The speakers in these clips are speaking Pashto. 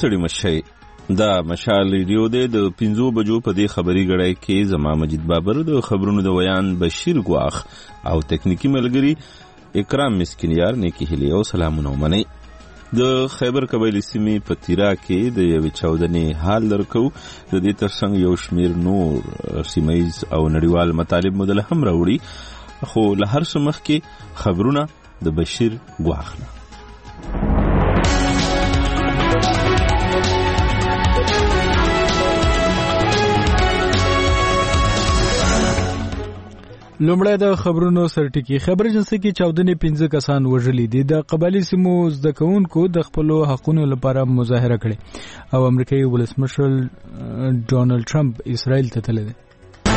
ستړي مشئ. دا مشال ریډیو دی د 5 بجو په دې خبري غړای کې زما مجید بابر د خبرونو د ویان بشیر ګواخ او تکنیکی ملګری اکرام مسکینیار نیکی هلی او سلامونه ومنئ. د خیبر قبایلی سیمې په تیرا کې د یوې چاودنې حال درکو. د دې ترڅنګ یو شمیر نور سیمایز او نړیوال مطالب مدله هم راوړي، خو له هر څه مخکې خبرونه د بشیر ګواخ نه. لومړی د خبرونو سرټکی. خبر اجنسی کې چاودنې 15 کسان وژلي دي. د قبایلی سیمو زده کوونکو د خپل حقونو لپاره مظاهره کړې او امریکایي ولسمشر ډونالد ټرمپ اسرائیل ته تللی دی.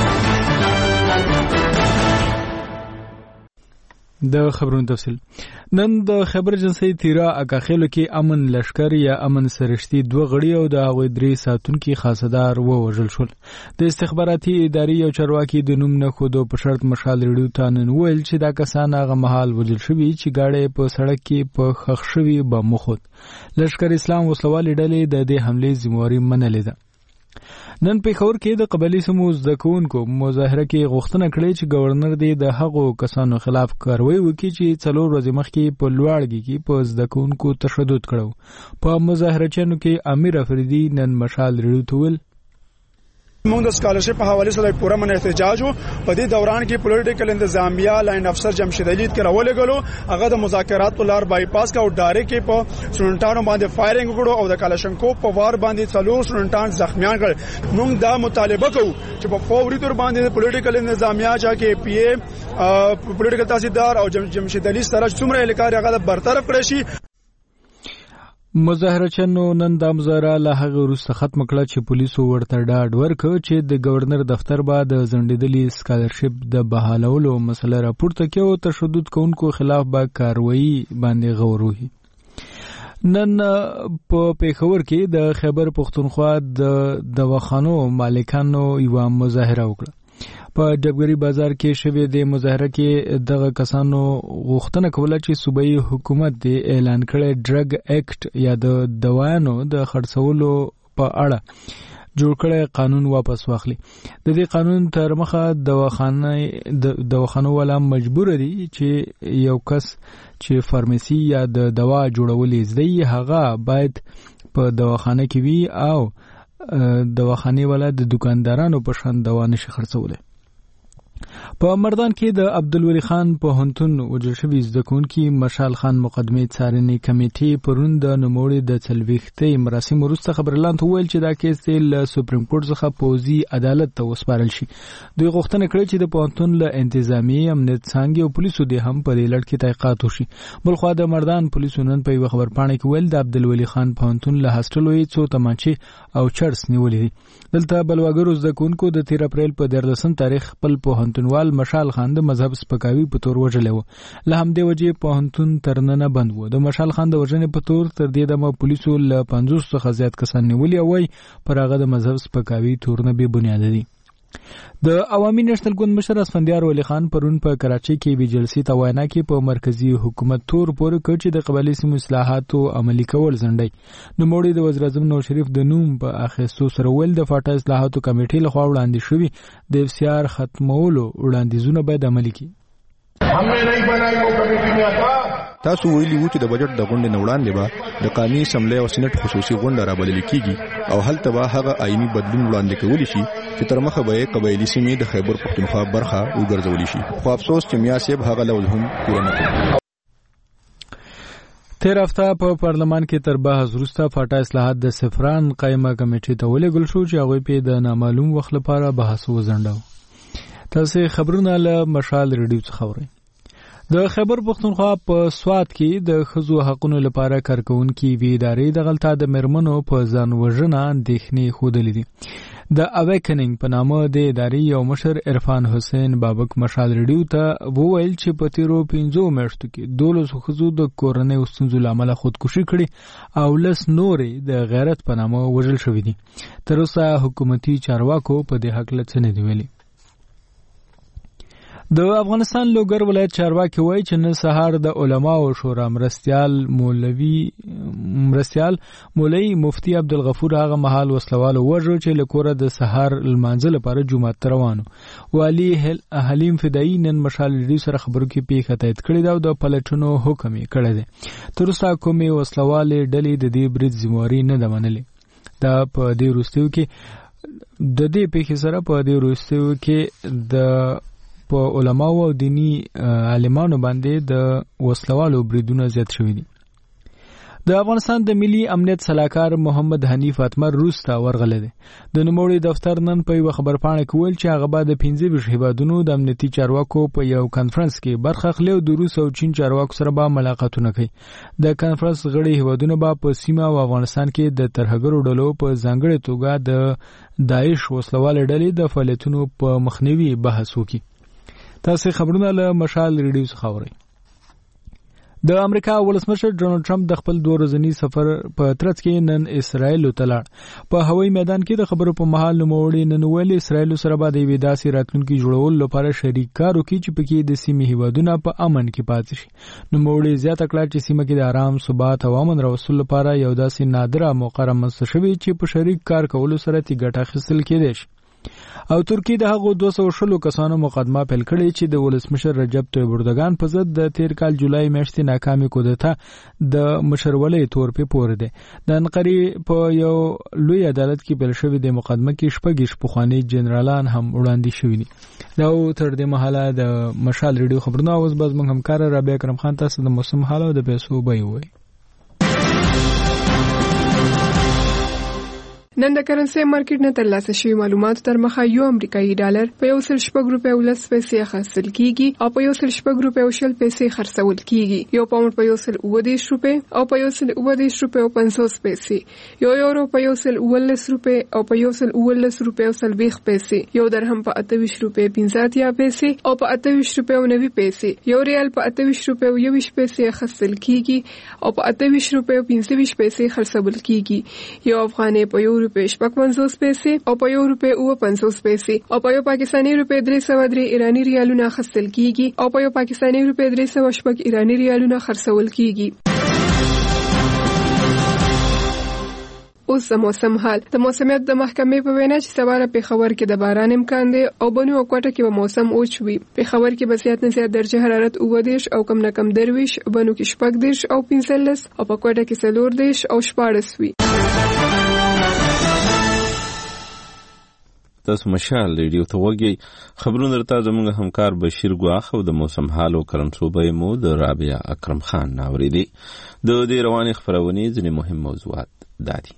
د خبرونو تفصیل. نن د خبر اجنسی تیرا اکاخیلو کې امن لشکر یا امن سرشتي 2 غړي او د هغوی 3 ساتونکي خاصدار ووژل شول. د استخباراتي ادارې یو چارواکي د نوم نه خودو په شرط مشال ریډیو ته نن ویل چې دا کسان هغه مهال وژل شوي چې گاډي په سړک کې په خښ شوي بم وخوت. لشکر اسلام وسلوالې ډلې د دې حملې ذمہواري منلې ده. نن پیښور کې د قبایلی سیمو زده کوونکو مظاهره کې غوښتنه کړې چې گورنر دې د هغو کسانو خلاف کاروایی وکړي چې 4 ورځې مخکې په لوړګي کې په زده کوونکو تشدد کړو. په مظاهرچیانو کې امیر افریدي نن مشال ریډیو ته ویل موږ د سکالرشپ په حواله سره پوره من احتجاج په دې دوران کې پولیټیکل انتظامیه لاین افسر جمشید علي کې راولګلو. هغه د مذاکرات په لار بایپاس کا او ډایرکټ کې په سټوډنټانو باندې فایرینګ وکړو او د کالاشنکوف په وار باندې 4 سټوډنټان زخمیان کړ. موږ دا مطالبه کوو چې په فوري تور باندې پولیټیکل انتظامیه چې پی ای پولیټیکل تحصیلدار او جمشید علي سره څومره الیکار هغه برطرف کړی شي. مظاهرچیانو نن د مظاهره له هغه وروسته ختم کړه چې پولیسو ورته ډاډ ورکړ چې د گورنر دفتر به د ځنډېدلي سکالرشپ د بحالولو مسله راپورته کړي او تشدد کوونکو خلاف به کاروایی باندې غور وکړي. نن په پیښور کې د خیبر پښتونخوا د دواخانو مالکانو یو مظاهره وکړه. په ډبګری بازار کې شوې د مظاهره کې دغه کسانو غوښتنه کوله چې صوبایي حکومت د اعلان کړي ډرګ اکټ یا د دوايانو د خرڅولو په اړه جوړ کړي قانون واپس واخلي. د دې قانون تر مخه دواخانو والا مجبور دي چې یو کس چې فارماسي یا د دوا جوړولې زده هغه باید په دواخانه کې وي او دواخانه والا د دکاندارانو په شان دوا نشي خرڅولای. په مردان کې د عبدالولی خان په هنتون وجل شوی زده کوونکي مشال خان مقدمه څارنې کمیټې پرون د نوموړي د 40 مراسم وروسته خبرلاند ویل چې دا کیس له سپریم کورټ څخه پوزي عدالت ته وسپارل شي. دوی غوښتنه کړې چې د پونتون له انتظامی امنیت څنګه او پولیسو د هم په لړ کې تحقیقات وشي. بلخو د مردان پولیسو نن په خبرپاڼه کې ویل د عبدالولی خان پونتون له هاستلو یې 2 تمانچې او چرس نیولې دي. دلته بلواګرو زده کوونکو د 13 اپریل په 13 تاریخ خپل پوهنتونوال مشال خان د مذهب سپکاوي په تور وژلی و. له همدې وجې پوهنتون ترننه بند و. د مشال خان د وژنې په تور تر دې دمه پولیسو له 50 څخه زیات کسان نیولي او پر هغه د مذهب سپکاوي تورونه بې بنیاده دي. د عوامي نېشنل ګوند مشر اسفندیار ولی خان پرون په کراچۍ کې وی جلسې ته وینا کې په مرکزی حکومت تور پورې کړ چې د قبایلی سیمو اصلاحاتو عملي کول ځنډي. نوموړي د وزیر اعظم نواز شریف د نوم په اخیستو سره ویل د فاټا اصلاحاتو کمیټې لخوا وړاندې شوی د افسیار ختمولو وړاندیزونه باید عملي کړي. تاسو ویلي وو چې د بجټ د غونډې نه وړاندې به د قانوني اسمبلی او سېنات خصوصي غونډه رابلل کیږي او هلته به هغه آئینی بدلون وړاندې کولی شي چې تر مخه به قبایلی سیمې د خیبر پښتونخوا برخه وګرځول شي. خو افسوس چې میا صاحب هغه لوز هم پوره نه کړ. تیر هفته په پارلمان کې تر بحث وروسته فاټا اصلاحات د صفران قائمه کمیټې ته ولېږل شو چې هغوی په د نامعلوم وخت لپاره بحث وځنډاوه. تاسو خبرونه له مشال ریډیو څخه اورئ. د خیبر پښتونخوا په سوات کې د ښځو حقونو لپاره کارکونکي وی ادارې د غلطه د مرمنو په ځان وژنه اندېښنې ښودلې دي. د اویکننګ په نامه د ادارې یو مشر عرفان حسین بابک مشال ریډیو ته وویل چې په تیرو 15 میاشتو کې 12 ښځو د کورنۍ ستونزو له امله خودکشي کړې او 10 نورې د غیرت په نامه وژل شوې دي. تر اوسه حکومتي چارواکو په دې حق څه نه دی ویلي. د افغانستان لوګر ولایت چارواکي وایي چې نن سهار د علماو شورا مرستیال مولوي مفتی عبدالغفور هغه مهال وسلوالو وژو چې لکوره د سهار لمانځه لپاره جمعه ته روانو. والي حلیم فدایي نن مشال ریډیو سره خبرو کې پیښه تایید کړې ده او د پلټنو حکم یې کړی دی. تر اوسه کومې وسلوالې ډلې د دې برید ذمہواري نه ده منلې. دا په دې وروستیو کې د دې پیښې سره په دې وروستیو کې د په علماو او دینی عالمانو باندې د وسلوالو بریدونه زیات شوي دي. د افغانستان د ملي امنیت سلاکار محمد حنیف اتمر روس ته ورغلی دی. د نوموړي دفتر نن په یو خبرپاڼه کې ویل چې هغه به د 15 هیوادونو د امنیتي چارواکو په یو کانفرنس کې برخه اخلي او د روس او چین چارواکو سره به ملاقاتونه کوي. د کانفرنس غړي هیوادونه به په سیمه او افغانستان کې د ترهګرو ډلو په ځانګړي توګه د داعش وسلوال ډلې د فعالیتونو په مخنیوي بحث وکړي. تاسو خبرونه له مشال ریډیو څخه اورئ. د امریکا ولسمشر ډونالد ټرمپ د خپل 2 ورځني سفر په ترڅ کې نن اسرائیل ته لاړ. په هوایي میدان کې د خبرو په مهال نوموړي نن ویلي اسرائیل سره به د یوې داسې راتلونکي جوړولو لپاره شریک کار وکړي چې پکې د سیمې هیوادونه په امن کې پاتې شي. نوموړي زیاته کړه چې سیمه کې د آرام، ثبات او امن راوستلو لپاره یو داسې نادره موقع رامنځته شوې چې په شریک کار کولو سره تی ګټه اخیستل کېدای شي. او ترکی د هغو 216 کسانو مقدمه پیل کړې چې د ولسمشر رجب طیب اردوغان په ضد د تیر کال جولای میاشتې ناکامې کودتا د مشرولۍ تور په پور ده. د انقرې په یو لوی عدالت کې پیل شوې د مقدمه کې شپږ پخوانی جنرالان هم وړاندې شوي دي. دا تر دې مهاله د مشال ریډیو خبرونه اوس باز موږ همکار رابعه کرم خان تاسو د موسم حال او د پیسو بیه وایي. نن د کرنسي مارکیټ نه ترلاسه شوی معلوماتو تر مخه یو امریکایي ډالر په 1.4 روپیو ولس پیسې خرڅل کیږي او په 1.4 روپیو شل پیسې خرڅول کیږي. یو پاوند په 1.10 روپے او په 1.10 روپیو 50 پیسې، یو یورو په 1.19 روپے او په 1.19 روپیو 30 پیسې، یو درهم په 28 روپے 50 پیسې او په 28 روپیو 90 پیسې، یو ریال په 28 روپیو 20 پیسې خرڅل کیږي او په 28 روپیو 25 پیسې خرڅول کیږي. یو افغانۍ په 1 روپے 55 پیسې او په 1 روپے 50 پیسې او په یو پاکستاني روپے 303 ایرانی ریالونه خرڅل کیږي او په یو پاکستاني روپے 300 ایرانی ریالونه خرڅول کیږي. اوس د موسم حال. د موسمیات د محکمې په وینا چې سبا په خبر کې د باران امکان دی او بنو او کوټه کې به موسم اوچ وي. په خبر کې به زیات نه زیات درجه حرارت 29 او کم نه کم 23، بنو کې 14 او 15 او په کوټه کې 14 او 14 وي. تاسو مشال ریډیو ته وګورئ. خبرونه درته زموږ همکار بشیر ګواخ او د موسم حال او کرنسوبې مو د رابعه اکرم خان ناوریدي. د دې رواني خبرونه ځینې مهم موضوعات دادي.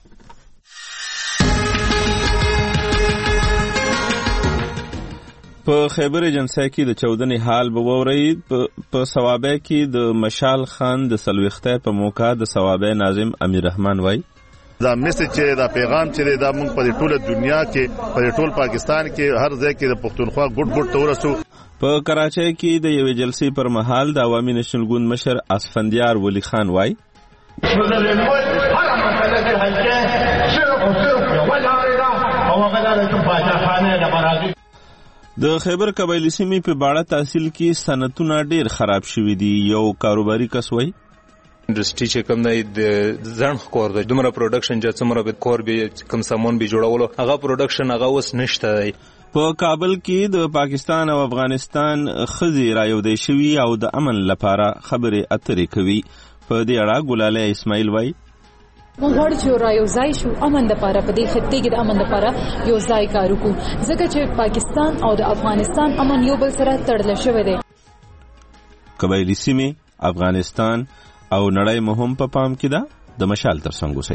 په خیبر ایجنسی کې د 14 حال به ووري. په ثوابه کې د مشال خان د سلوخته په موقع د ثوابه ناظم امیر رحمان وای دا میسج چې دا پیغام چې دا موږ په ټوله دنیا کې په ټول پاکستان کې هر ځای کې د پښتونخوا ګډ تورسو. په کراچۍ کې د یوې جلسې پر مهال د عوامي نشنل ګوند مشر اسفندیار ولی خان وای د خیبر قبایلی سیمې په باړه تحصیل کې صنعتونه ډیر خراب شوي دي. یو کاروباري کس وای انډستری چې کوم دی د ځان خور دی دومره پروډکشن چې څومره به کور به کوم سامان به جوړولو هغه پروډکشن هغه اوس نشته دی. په کابل کې د پاکستان او افغانستان خزي رايودې شوی او د امن لپاره خبرې اترې کوي. په دې اړه ګلاله اسماعیل وای موږ غواړو چې یو ځای شو امن لپاره په دې خطې کې د امن لپاره یو ځای کار وکړو ځکه چې پاکستان او د افغانستان امن یو بل سره تړل شوی دی. قبایلی سیمې افغانستان او نړۍ مهم په پام کې ده. د مشال ترڅنګ اوسئ.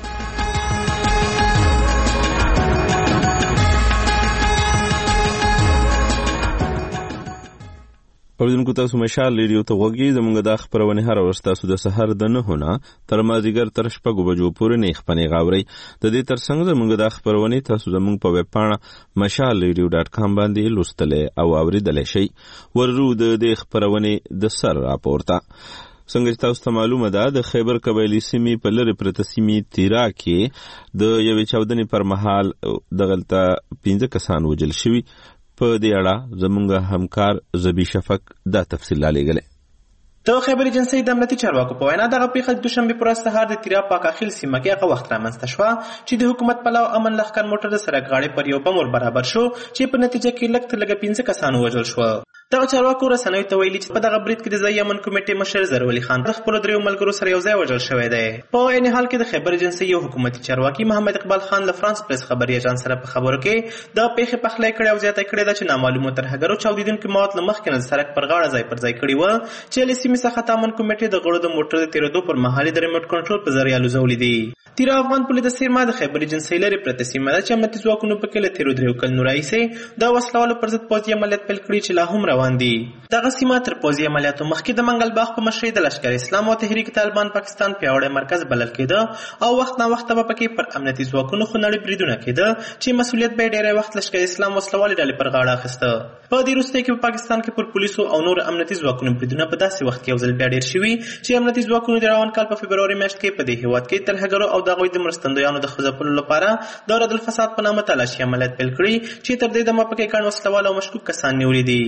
اوریدونکو تاسو مشال ریډیو ته وګورئ. زموږ د خبرونه هر ورځ تاسو د سحر د 9 نه تر مازیګر تر 6 بجو پورې نه خپنې غاوري. د دې ترڅنګ زموږ د خبرونه تاسو زموږ په ویب پاڼه mashalradio.com باندې لوستل او اوریدل شئ. ورو د دې خبرونه د سر راپورته څنګه چې تاسو ته معلومه ده د خیبر قبایلی سیمې په لری پرته سیمې تیرا کې د یوې چاودنې پر مهال دغلته 15 کسان وژل شوي. په دې اړه زموږ همکار زبی شفق دا تفصیل لالېږلی. د خبر ایجنسی د امنیتي چارواکو په وینا دغه پیښه د دوشنبه پر ورځ سهار د تیرا پاکاخیل سیمه کې هغه وخت رامنځته شوه چې د حکومت پلاو امن لښکر موټر د سړک غاړې پر یو بم ور برابر شو چې په نتیجه کې لږ تر لږه 15 کسان وژل شو. دغه چارواکو رسنیو ته ویلي چې په دغه برید کې د ځایي امن کمیټې مشر ظهرولي خان د خپلو دریو ملګرو سره یو ځای وژل شوی دی. په عین حال کې د خبر ایجنسی یو حکومتي چارواکي محمد اقبال خان له فرانس پریس خبري اژانس سره په خبرو کې د پیښې پخلی کړی او زیاته کړې ده چې نامعلومو ترهګرو چاودیدونکي مواد له مخکې نه د سړک پر غاړه ځای پر ځای کړي وه چې له سیمې څخه د امن کمیټې د غړو د موټر د تېرېدو پر مهال د ریموټ کنټرول په ذریعه الوځولي دي. تیرا افغان پولې د سیمه د خیبر ایجنسی لري پرته سیمه ده چې امنیتي ځواکونو پکې له تېرو 3 کلونو راهیسې د وسلوالو پر ضد پوځي عملیات پیل کړي چې لا هم روان دي. دغه سیمه تر پوځي عملیاتو مخکې د منګل باغ په مشرۍ د لښکر اسلام او تحریک طالبان پاکستان پیاوړی مرکز بلل کېده او وخت نا وخت به پکې پر امنیتي ځواکونو خونړي بریدونه کېده چې مسؤلیت به ډېری وخت لښکر اسلام وسلوالې ډلې پر غاړه اخیسته. په دې وروستیو کې په پاکستان کې پر پولیسو او نور امنیتي ځواکونو بریدونه په داسې وخت کې یو ځل بیا ډېر شوي چې امنیتي ځواکونو د روان کال په فبروري میاشت کې په دې هېواد کې ترهګرو او د هغوی د مرستندویانو د ځپلو لپاره د رد الفساد په نامه تلاشي عملیات پیل کړي چې تر دې دمه پکې ګڼ وسلوال او مشکوک کسان نیولي دي.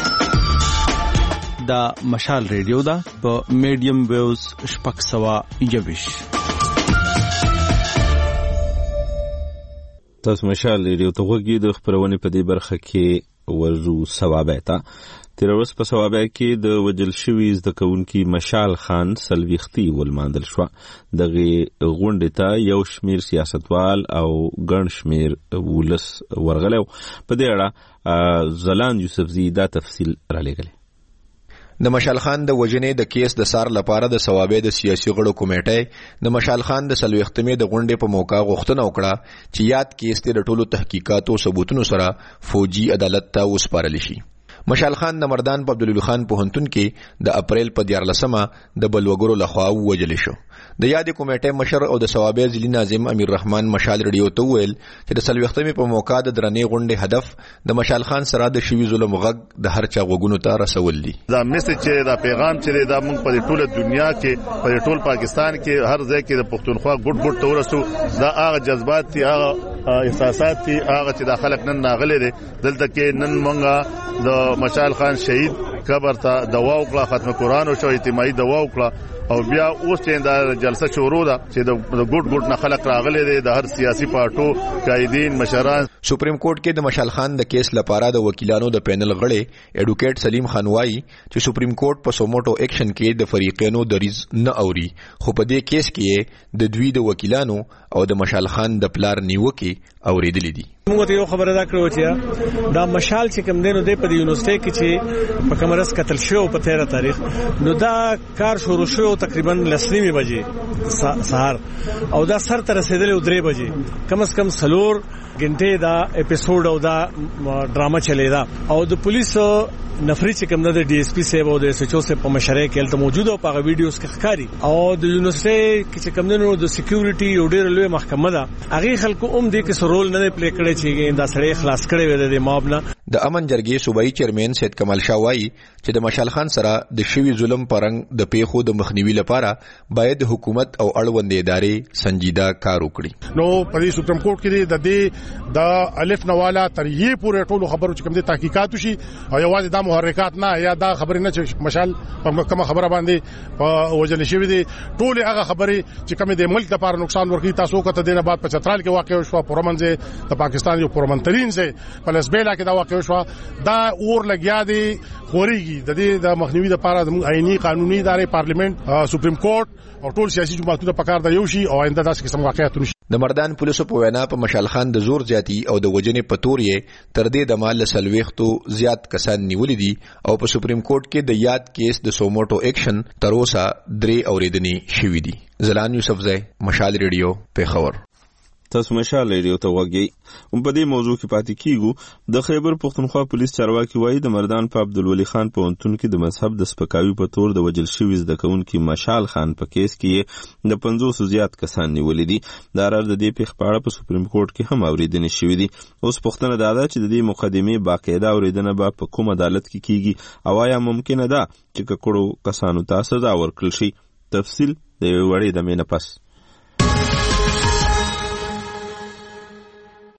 دا مشال ریډیو ده په میډیم ویوز 621. تاسو مشال ریډیو ته غوږی د خبرونې په دې برخه کې ورزو ثوابه ته تیر ورځ په ثوابه کې د وجل شوي زده کوونکي مشال خان سلويختي ولماندل شو. دغه غونډې ته یو شمیر سیاستوال او ګڼ شمیر ولس ورغلو. په دې اړه زلان یوسفزي دا تفصیل را لېږلی. د مشال خان د وجنې د کیس د سار لپاره د ثوابه د سیاسي غړو کمیټې د مشال خان د سلويختمې د غونډې په موقع غوښتنه وکړه چې یاد کیس ته د ټولو تحقیقاتو ثبوتونو سره فوجي عدالت ته وسپارل شي. مشال خان د مردان په عبدالولي خان پوهنتون کې د اپریل په 14مه د بلوګرو لخوا وژل شو. د یادې کمیټې مشر او د ثوابه ضلعي ناظم امیر رحمان مشال ریډیو ته ویل چې د سلويختمې په موقع د درنې غونډې هدف د مشال خان سره د شوي ظلم غږ د هر چا غوږونو ته رسول دي. دا میسج چې دا پیغام چې دا موږ په ټوله دنیا کې په ټول پاکستان کې هر ځای کې د پښتونخوا ګډ ته ورسو. دا هغه جذبات دي، هغه احساسات دي، هغه چې د خلک نن ناغلي دي. دلته کې نن مونږه د مشال خان شهید قبر ته دوا وکړه، ختم قرآن او شو اجتماعي دوا وکړه او بیا اوس چې دا جلسه شروع ده چې د ګډ نه خلک راغلي دي، د هر سیاسي پارټو قائدین مشران. سپریم کورټ کې د مشال خان د کیس لپاره د وکیلانو د پینل غړي ایډوکیټ سلیم خان وایي چې سپریم کورټ په سوموټو ایکشن کې د فریقینو دریز نه اوري، خو په دې کیس کې د دوی د وکیلانو او د مشال خان د پلار نیوکې اوریدلې دي. موږ ته یو خبره دا کړو چې دا مشال چې کوم دینو د په یونیورسيټي کې چې په کمرس قتل شو په 13 تاریخ نو دا کار شروع شو تقریبا 10 بجې سهار او دا سر ته رسیدل 3 بجې کم از کم 4 غنټه دا اپیسوډ او دا ډراما چلی دا او د پولیسو نفری چې کوم د ډي اس پی صاحب او د اس ایچ او صاحب په مشرۍ کې تل موجود او په ویډیوز کې ښکاری او د یونیورسيټي کې کوم د سکیورټي او ډیر لوی محکمه ده هغه خلکو دې کې سرول نه پلی کړی چې دا سړی خلاص کړي وي د ماب نه. د امن جرګې صوبایي چیرمن سید کمال شاه وایي چې د مشال خان سره د شوي ظلم پرنګ د پیښو د مخنیوي لپاره باید حکومت او اړوند ادارې سنجیده کار وکړي. نو په سپریم کورټ کې د دې د الف نواله تر یې پورې ټولو خبرو چې کوم د تحقیقات وشي او یوازې د محرکات نه یا دا خبرې نه چې مشال په کومه خبره باندې په وجل شوی دي ټول هغه خبرې چې کوم د ملک لپاره نقصان ورکړي. تاسو کته د نه بعد په چترال کې واقع شو پرمنځ د پاکستان یو پرمنترین سه پلسبیلا کې دا واقع شو دا اور لګیا دي خوريږي د دې د مخنیوي لپاره د آئینی قانوني ادارې پارلیمنت سپریم کورټ او ټول سیاسي جماعتونو په کار د یو شي او آینده داسې قسم واقعیت نشي. د مردان پولیسو په وینا په مشال خان د زور زیاتی او د وجنې په تور یې تر دې د مال سلويختو زیات کسان نیولې دي او په سپریم کورټ کې د یاد کیس د سوموټو ایکشن تر اوسه 3 اوریدنې شوې دي. زلان یوسفزی، مشال ریډیو، پیښور. تاسو مشال ریډیو ته وګورئ. په دې موضوع کې پاتې کیږو. د خیبر پښتونخوا پولیس چارواکي وایي د مردان په عبدالولي خان پوهنتون کې د مذهب د سپکاوي په تور د وجل شوي زده کوونکي مشال خان په کیس کې د 500 زیات کسان نیولې دي. دا راز د دې پیښې په اړه په سپریم کورټ کې هم اوریدنې شوې دي. اوس پوښتنه دا ده چې د دې مقدمې باقاعده اوریدنه به په کوم عدالت کې کیږي او آیا ممکنه ده چې ککړو کسانو ته سزا ورکړل شي؟ تفصیل د وړې د مینه پس.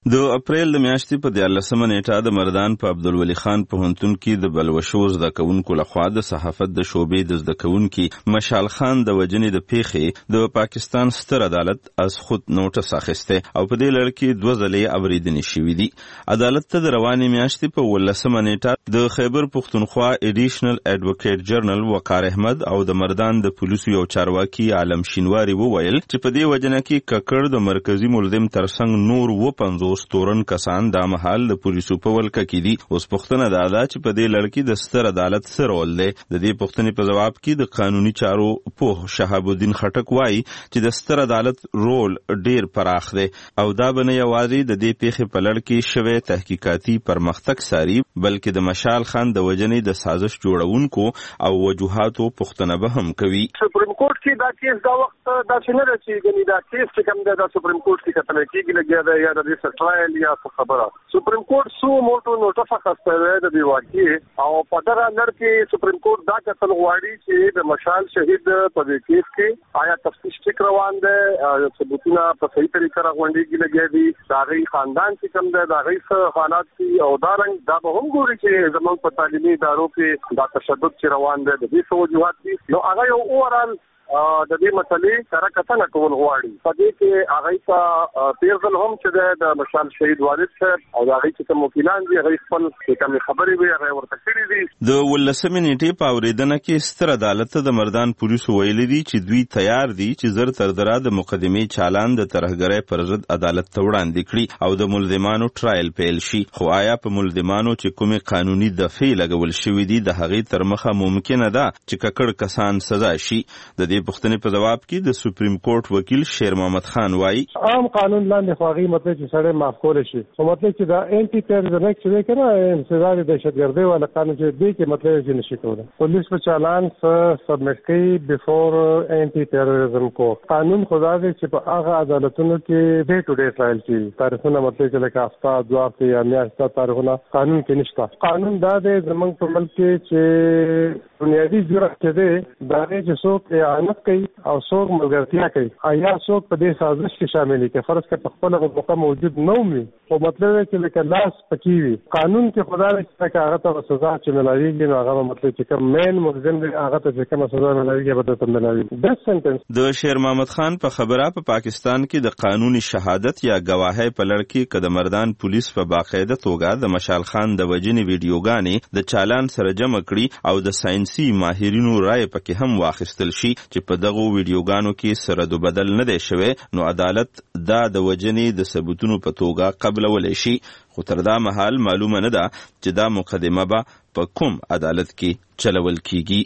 د اپریل د میاشتې په 14 نیټه د مردان په عبدالولي خان پوهنتون کې د بلوشو زده کوونکو لخوا د صحافت د شعبې د زده کوونکي مشال خان د وجنې د پیښې د پاکستان ستر عدالت از خود نوټس اخیسته او په دې لړ کې 2 ځلې اوریدنې شوې دي. عدالت ته د روانې میاشتې په 18 نیټه د خیبر پختونخوا ایډیشنل ایڈوکیټ جنرال وقار احمد او د مردان د پولیسو یو چارواکي عالم شینواری وویل چې په دې وجنه کې ککړ د مرکزی ملزم ترڅنګ نور 50 تورن کسان دا مهال د پولیسو په ولکه کې دي. اوس پوښتنه دا چې په دې لړ کې د ستر عدالت څه رول دی. د دې پوښتنې په جواب کې د قانوني چارو پوه شهاب الدین خټک وایي چې د ستر عدالت رول ډیر پراخ دی او دا به نه یوازې د دې پیښې په لړ کې شوی تحقیقاتي پرمختګ ساري بلکې د مشال خان د وجنې د سازش جوړونکو او وجوهاتو پوښتنه به هم کوي. سپریم کورټ کې دا کیس دا وخت دا څنګه راځي غني دا کیس چې کوم دا سپریم کورټ کې کتل کېږي لګیا دا یا د ټرایل یا خبره سپریم کورټ سو موټو نوټس اخیسته د دی واقعي او په دغه لړ کې سپریم کورټ دا کتل غواړي چې د مشال شهید په دې کیس کې آیا تفتیش ټیک روان دی ثبوتونه په صحیح طریقه راغونډيږي لګیا دي دا غي خاندان چې کوم دا غي حالات دي او دا رنګ دا به هم ګوري چې زموږ په تعلیمي ادارو کې دا تشدد چې روان دی د دې وجوهات دي نو هغه یو اورال د دې مسلې سره کتنه کول غواړي. په دې کې هغه ته پیرزل هم چې د مشال شهید والد صاحب او هغه چې کوم وکیلان دي هغه خپل کوم خبرې وي هغه ورته کړې دي. د 18 نیټې په اوریدنه کې ستر عدالت د مردان پولیسو ویلي دي چې دوی تیار دي چې زر تر دره د مقدمې چالان د ترهګرۍ پر ضد عدالت ته وړاندې کړي او د ملزمانو ټرایل پیل شي. خو آیا په ملزمانو چې کومې قانوني دفعې لګول شوې دي د هغې تر مخه ممکنه ده چې ککړ کسان سزا شي؟ د پختنې په جواب کې د سپریم کورټ وکیل شیر محمد خان وایي عام قانون لاندې خواغي مطلب چې سره معاف کول شي خو مطلب چې دا انټي ټیرریزم اکټ چې کنه انسداد دهشتګردي ولا قانون چې دی کې مطلب چې نشي کولای پولیس په چالان سبمټ کوي بیفور انټي ټیرریزم کورټ قانون خدا دې چې په هغه عدالتونو کې ډے ټو ډے ټرایل کې تاریخونه مطلب چې لکه هفته دوه هفته یا میاشته تاریخونه قانون کې نشته. قانون دا دې زمونږ په ملک کې چې بنیادی ضرورت کې دا چې څوک اعانت کوي او څوک ملګرتیا کوي آیا څوک په دې سازش کې شامل دي که فرض کړه په خپل موقع موجود نه وي او مطلب چې لکه لاس پکې وي قانون کې خدای چې هغه ته سزا چې ملایږي نو هغه مطلب چې کوم مین ملزم دی هغه ته چې کوم سزا ملایږي به ته ملایږي. د سنټنس د شیر محمد خان په خبره په پاکستان کې د قانوني شهادت یا گواهی په لړ کې کده مردان پولیس په باقاعده توګه د مشال خان د وجنې ویډیوګانې د چالان سره جمع کړي او د ساينسي ماهرینو رائے پکې هم واخیستل شي چې په دغه ویډیوګانو کې سره دو بدل نه دی شوی نو عدالت دا د وجنې د ثبوتونو په توګه قبلولی شي. خو تر دا مهال معلومه نه ده چې دا مقدمه به په کوم عدالت کې چلول کیږي.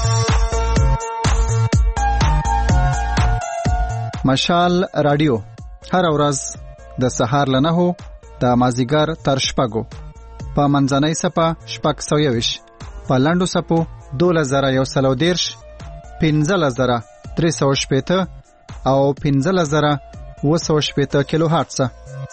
مشال رادیو هر ورځ د سهار له 9 د مازیګر تر 6 په منځنۍ صفه 6:20 په لاندو صفو 2130 15380 او 15780 کیلو هرتز.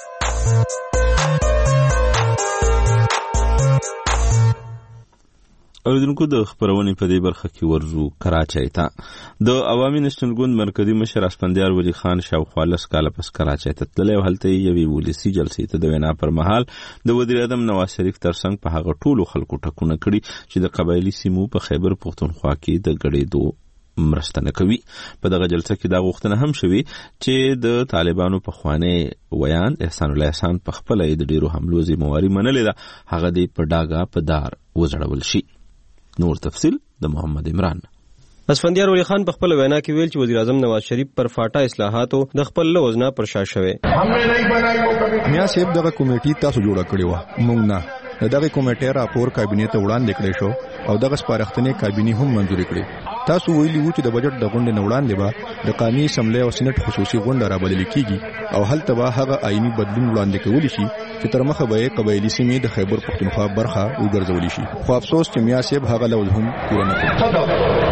اوریدونکو د خبرونې په دې برخه کې ورزو کراچۍ ته د عوامي نېشنل ګوند مرکزی مشر اسفندیار ولی خان شاوخوا 10 کاله پس کراچۍ ته تللی او هلته یوې ولسي جلسې ته د وینا پر مهال د وزیر اعظم نواز شریف ترڅنګ په هغه ټولو خلکو ټکونه کړي چې د قبایلي سیمو په خیبر پختونخوا کې د ګډېدو مرسته نه کوي. په دغه جلسه کې دا غوښتنه هم شوې چې د طالبانو په خوانی ویان احسان الله احسان په خپل د ډیرو حملو ذمہواری منلې ده هغه د پډاګه په دار وزړول شي. نور تفصیل د محمد عمران. اسفندیار ولی خان په خپل وینا کې ویل چې وزیر اعظم نواز شریف پر فاټا اصلاحاتو د خپل لوزنا پر شا شوه. میا صاحب دغه کمیټي تاسو جوړه کړې و موږ نه دغه کمیټه راپور کابینې ته وړاندې کړی شو او دغه سپارښتنې کابینې هم منځوري کړې. تاسو ویلي وو چې د بجټ د غونډې نه وړاندې به د قانوني اسمبلی او سېنات خصوصي غونډه رابلل کیږي او هلته به هغه آئینی بدلون وړاندې کولی شي چې تر مخه به قبایلی سیمې د خیبر پختونخوا برخه وګرځول شي. خو افسوس چې میا صاحب هغه لوز هم پوره نه کړ.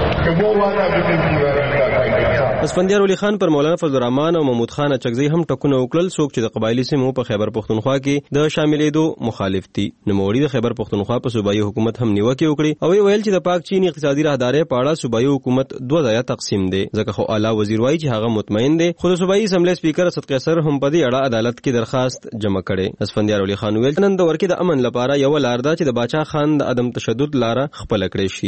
اسفندیار ولی خان پر مولانا فضل الرحمن او محمود خان اچکزی هم ټکونه وکړل څوک چې د قبایلی سیمو په خیبر پختونخوا کې د شاملېدو مخالف دي. نوموړي د خیبر پختونخوا په صوبایي حکومت هم نیوکه وکړي او ویل چې د پاک چین اقتصادي راهداري په اړه صوبایي حکومت دوه ځایه تقسیم دی، ځکه خو اعلی وزیر وایي چې هغه مطمئن دی، خو د صوبایي اسمبلی سپیکر اسد قیصر هم په دې اړه عدالت کې درخواست جمع کړي. اسفندیار علي خان ویل نن د ورکې د امن لپاره یو لار ده چې د باچا خان د عدم تشدد لاره خپل کړی شي.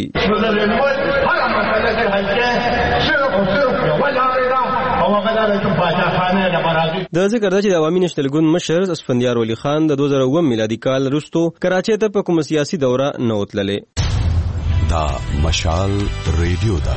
د ذکر ده چې د عوامي نېشنل ګوند مشر اسفندیار علي خان د 2009 میلادي کال وروسته کراچۍ ته په کومه سیاسي دوره نه وتللې. دا مشال ریډیو ده.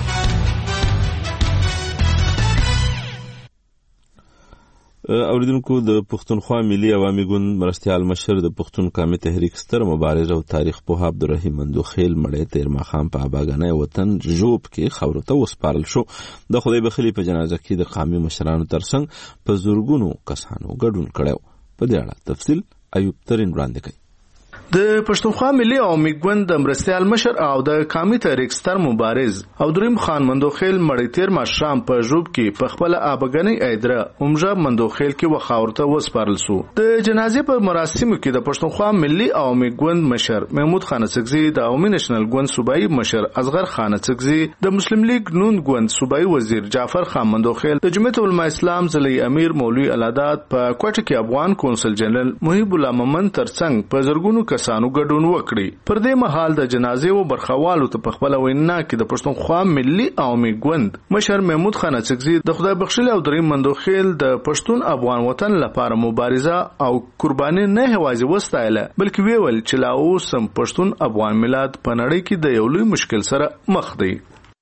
اوریدونکو د پښتونخوا ملي عوامي ګوند مرستیال مشر د پښتون قومي تحریک ستر مبارز او تاریخ پوه عبدالرحیم مندوخیل مړی تیر ماښام په اباګانۍ وطن ژوب کې خاورو ته وسپارل شو. د خدای بخلي په جنازه کې د قومي مشرانو ترڅنګ په زورګونو کسانو ګډون کړو. په دې اړه تفصیل ایوب ترین وړاندې کوي. د پښتونخوا ملي عوامي ګوند د مرستیال مشر او د قومي تحریک ستر مبارز عبدالرحیم خان مندوخیل مړی تیر ماښام په ژوب کې په خپل اباګانۍ ایدره عمره مندوخیل کې وخاورته وسپارل شو. د جنازې په مراسمو کې د پښتونخوا ملي عوامي ګوند مشر محمود خان اڅکزي، د عوامي نېشنل ګوند صوبایي مشر اصغر خان اڅکزي، د مسلم لیگ نون ګوند صوبایي وزیر جعفر خان مندوخیل، د جمعیت علماء اسلام ضلعي امیر مولوي الادات په کوټه کې افغان کونسل جنرال محب الله مومن ترڅنګ په زرګونو کسانو ګډون وکړي. پر دې مهال د جنازې و برخوالو ته په خپل وینا کې د پښتونخوا ملي عوامي ګوند مشر محمود خان اڅکزي د خدای بخښلي عبدالرحیم مندوخیل د پښتون افغان وطن لپاره مبارزه او قرباني نه هوازي وستایله، بلکې ویل چې لا اوس هم پښتون افغان ملت په نړۍ کې د یو لوی مشکل سره مخ دی.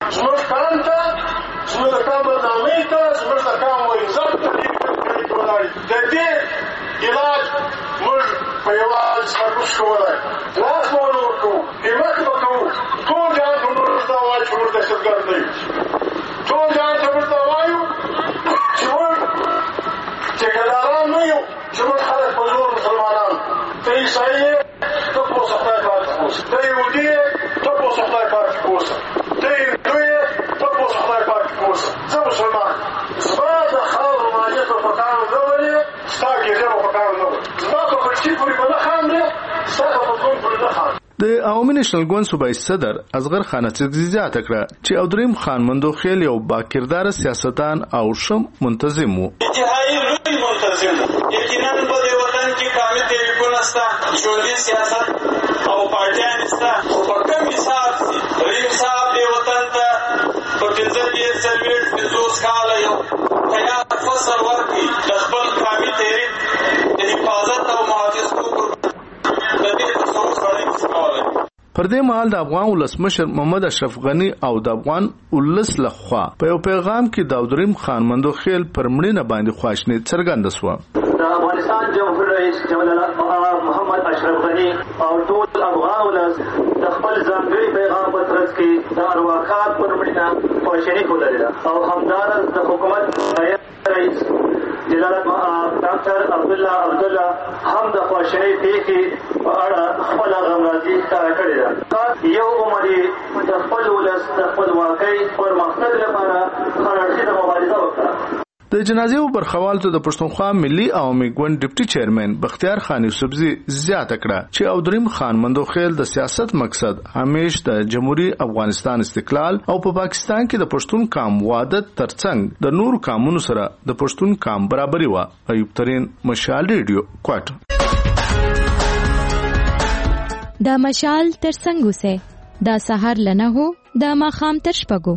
په یوازې سرکوش کولای لاس مو ورکو همت وکړو ټول ځان ته ورته وایو چې موږ دهشتګرد نه یو، ټول ځان ته ورته وایو چې موږ جګړهداران نه یو، چې موږ خلک په زور مسلمانان ته عیسایي یې ته په خدای پاتې اوسه، ته یهودي یې ته په خدای پاتې اوسه، ته هندو یې ته په خدای پاتې اوسه. زه مسلمان زما د خاورو مالیه به په کار نه ولې ستا ګېزه به په کار نه ولې زما په کلچي پورې به نه خاندې ستا به په ځون پورې نه خاندې. د عوامي نېشنل ګوند صوبایي صدر اصغر خان اڅکزي زیاته کړه چې عبدالرحیم خان مندوخیل یو باکردار سیاستدان او ښه منتظم و. انتهایی لوی منتظم و. یقینا په دې وطن کې قومي تحریکونه شته، ژوندي سیاست او پارټیان شته، خو په کوم حساب چې رحیم صاحب دې وطن ته په 15 کاله یو تیار فصل ورکړي د خپل قومي تحریک د حفاظت او محافظتو پر دې مهال د افغان ولسمشر محمد اشرف غنی او د افغان ولس لخوا په یو پیغام کې د عبدالرحیم خان مندوخیل پر مړینه باندې خواشیني څرګنده شوه. د افغانستان جمهور رئیس جنرال محمد اشرف غنی او ټول افغان ولس د خپل ځانګړي پیغام په ترڅ کې د ارواښاد پر مړینه خواشیني ښودلې او همداراز د حکومت رئیس جنرال ډاکټر عبدالله هم د خواشینۍ پیښې په اړه خپل غمرازي ښکاره کړې ده. یو عمر یې د خپل ولس د خپلواکۍ پرمختګ لپاره هر اړخیزه مبارزه وکړه. د جنازې و برخوال ته د پښتونخوا ملي عوامي ګوند ډیپټي چیرمن بختیار خان یوسفزي زیاته کړه چې عبدالرحیم خان مندوخیل د سیاست مقصد همیش د جمهوریت افغانستان استقلال او په پاکستان کې د پښتون قوم وحدت ترڅنګ د نور قومونو سره د پښتون قوم برابري و. ایوب ترین، مشال ریډیو، کوټه. دا مشال ترڅنګ اوسه دا سحر لنه هو دا ماخام تر شپږو.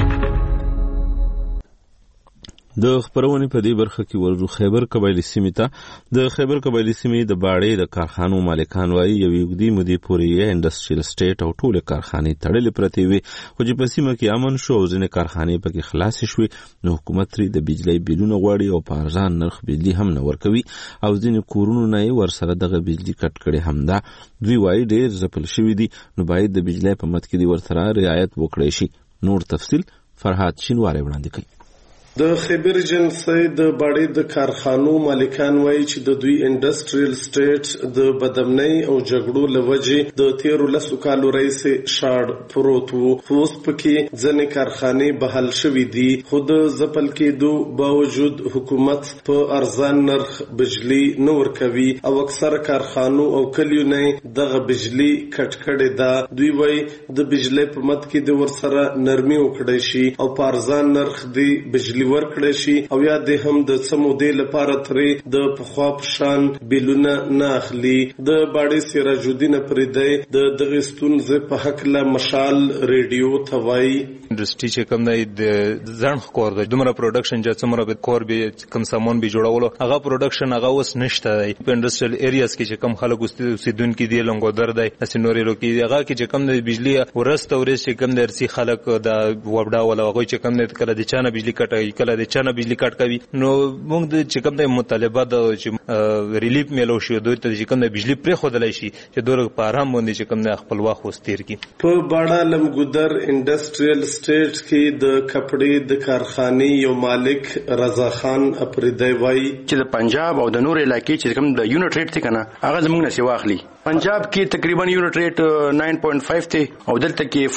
د خبرونې په دې برخه کې ورجو خیبر قبایلی سیمې ته د خیبر قبایلی سیمې د باړې د کارخانو مالکان وایي یو وګړي مودې پورې انډستریل سټیټ او ټول کارخانې تړلې پرتې وي، خو چې په سیمه کې امن شو او ځینې کارخانې پکې خلاص شوې نو حکومت ترې د بجلی بیلونه غواړي او په ارزان نرخ بجلی هم نه ورکوي او ځینې کورونو نه یې ورسره دغه بجلی کټ کړي. همدا دوی وایي ډېر ځپل شوي دي نو باید د بجلی په مد کې دې ورسره رعایت وکړی شي. نور تفصیل فرهاد شینواری وړاندې کوي. د خیبر ایجنسۍ د باډي د کارخانو مالکان وایي چې د دوی انډستریل سټیټ د بدامنۍ او جګړو لوجې د 13 کالو راهیسې شاړ پروت وو. اوس پکې ځینې کارخانې بحال شوې دي، خو د ځپل کېدو باوجود حکومت په ارزان نرخ بجلی نه ورکوي او اکثر کارخانو او کلیو نه دغه بجلی کټ کړې ده. دوی وایي د بجلی په مد کې د ورسره نرمي وکړی شي او په ارزان نرخ دی بجلی ورکړی شي او یا د هم د څمو دی لپاره ترې د پخوا په شان بیلونه نه اخلي. د باډي سراج الدین پریدی د دغه ستونزې په حق له مشال ریډیو ته وایي انډستری چې کوم دی د ځان خور دی دومره پروډکشن چې څومره به کور به کم سامان به جوړولو هغه پروډکشن هغه اوس نشته دی. په انډستریل ایریاز کې چې کم خلک اوسیدونکو دي لنګودر دی اسنوري لو کې هغه کې چې کم دی بجلی ورسته ورس چې کم دی ارسي خلک د وبډا ولا هغه چې کم دی کله د چانه بجلی کټي کله د چانه بجلی کټ کوي. نو موږ د چې کم دی مطالبه د چې ریلیف میلو شو دوی ته چې کم دی بجلی پرې خودلای شي چې دوی په آرام باندې چې کم دی خپل واخ وستیر کی. په باډا لمګودر انډستریل سټیټ کې د کپړې د کارخانې یو مالک رضا خان اپریدی وایي چې د پنجاب او د نور علاقې چې کوم د یونټ ریټ ته کنه هغه زموږ نه سی واخلي. پنجاب کې تقریبا یونټ ریټ 9.5 ته او دلته کې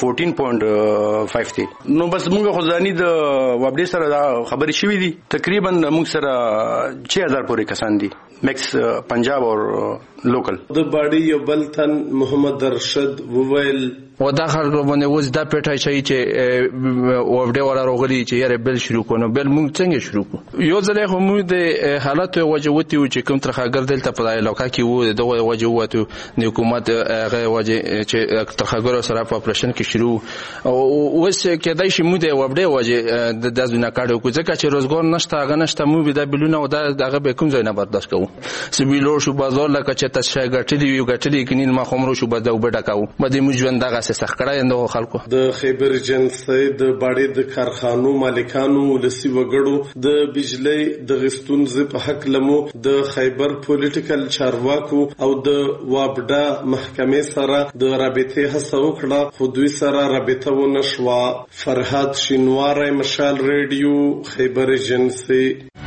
14.5 ته. نو بس موږ خو ځاني د وابډي سره خبرې شوې دي تقریبا موږ سره 6000 پورې کسان دي میکس پنجاب او لوکل. د باډي یو بلتن محمد رشد وویل و دا خلکو باندې اوس دا پیټای شي چې وبډه ولا روغلي چې یاره بل شروع کونو بل موږ څنګه شروع کو یو ځلې هم د حالت وجوتي چې کوم ترخاګر دلته په علاقه کې وو دغه وجوتو د حکومت هغه وجه چې ترخاګر سره په اپریشن کې شروع او اوس کېدای شي موږ د وبډه وجه د دازونه کاډو کو ځکه چې روزګار نشته هغه نشته موږ د بلونه او دغه به کوم ځای نه برداشت کوو سبیلو شو بازار لکه چې تاسو غټلی یو غټلی کینین ما خمرو شو بده وبډه کاو بده موږ ژوند دغه سخکړای خلکو. د خیبر ایجنسۍ د باډي د کارخانو مالکانو ولسی وګړو د بجلی د غستونځ په حق لمو د خیبر پولیټیکل چارواکو او د وابډا محکمې سره د رابطې هڅه وکړه خو دوی سره رابطه ونه شوه. فرهاد شینواری مشال ریډیو خیبر ایجنسۍ.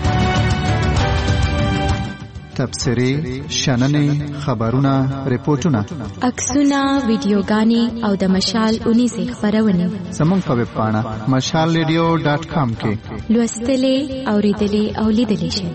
تبصرې شننې خبرونه ریپورتونه عکسونه ویډیوګانې او د مشال 19 خبرونه زموږ په ویب پاڼه mashalradio.com کې لوستلې اوریدلې او لیدلې شئ.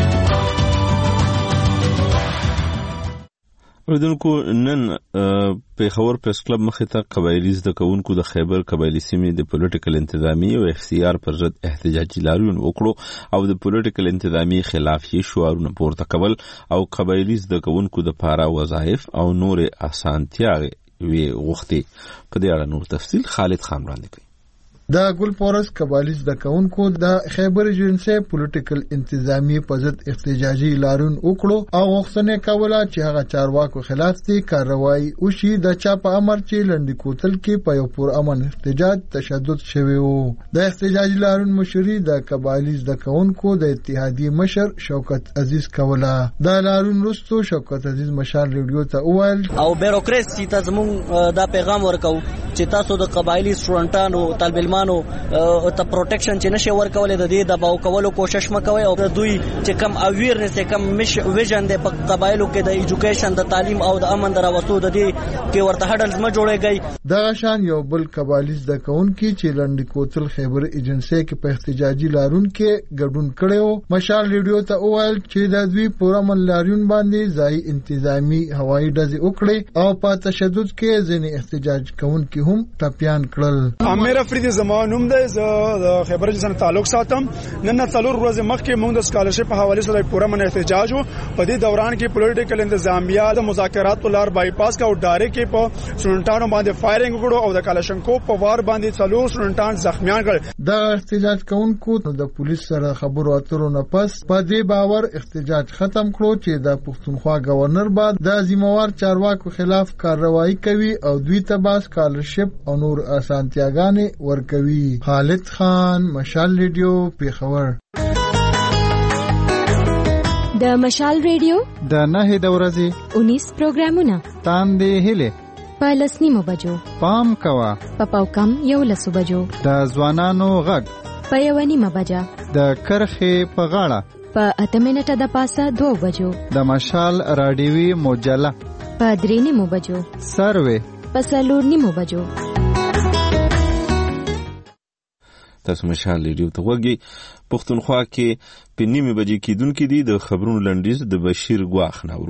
اوریدونکو نن پیښور پریس کلب مخې ته قبایلی زده کوونکو د خیبر قبایلی سیمې د پولیټیکل انتظامی او اخسیار پر ضد احتجاجي لاریون وکړو او د پولیټیکل انتظامی خلاف یې شعارونه پورته کول او قبایلی زده کوونکو د پاره وظایف او نور اسانتیاوي وی غوښتي. په دې اړه نور تفصیل خالد خان وړاندې کوي. د ګل پورس قبایلیز د کونکو د خیبر ایجنسۍ پولیټیکل انتظامی په ضد احتجاجي لاریون وکړو او غوښتنه کوله چې هغه چارواکو خلاف دي کاروایی وشي د چا په امر چې لنډی کوتل کې په یو پر امن احتجاج تشدد شوی وو. د احتجاجي لاریون مشري د قبایلیز د کونکو د اتحادیې مشر شوکت عزیز کوله. د لاریون وروسته شوکت عزیز مشال ریډیو ته وویل او بیروکراسي ته زموږ دا پیغام ورکو چې تاسو د قبایلی سټوډنټانو طالب علمانو ته پروټیکشن چې نشي ورکولې د دې د باو کولو کوشش مکوي او د دوی چې کم اویرنس کم ویژن د قبایلو کې د ایجوکیشن د تعلیم او د امن دراوستو د دې کې ورته هډلز ما جوړېږي. دا شان یو بل قبایلیز د کونکي چې لنډی کوتل خیبر ایجنسۍ کې په احتجاجي لاریون کې ګډون کړو مشال ریډیو ته وویل چې د دوی پورامن لاریون باندې ځای انتظامی هوایي ډزې وکړي او په تشدد کې ځینې احتجاج کوونکي هم ټپيان کړل. امیر افریدی زمانوم د خیبر ایجنسۍ تعلق ساتم. نن څلور ورځې مخکې موږ د سکالرشپ په حواله سره پورامن احتجاج وو. په دې دوران کې پولیټیکل انتظامیه د مذاکرات لار بایپاس کا او ډایرک کې په سټوډنټانو باندې فایرینګ وکړو او د کالاشنکوف په وار باندې څلور سټوډنټان زخمیان کړل. د احتجاج کوونکو د پولیس سره خبرو اترو نه پس په دې باور احتجاج ختم کړو چې د پښتونخوا گورنر بعد د ذمہوار چارواکو خلاف کاروایی کوي او دوی ته با سکالرشپ او نور اسانتیاګانې ورکوي. خالد خان مشال ریډیو پیښور. د مشال ریډیو د 9 د ورځې 19 پروګرامونه تاندې هله په لسنیمو بجو پام کوا په پاوکم یو لسو بجو د ځوانانو غږ په 1:30 بجه، د کرخې په غاړه په 8 منټه د پاسه 2 بجو، د مشال رادیوي مجله په 3:30 بجو، سروې په 4:30 بجو. تاسو مشال ریډیو ته وګورئ. پښتونخوا کې په 9 بجې کېدونکې دي د خبرونو لنډیز د بشیر ګواخ ناورو.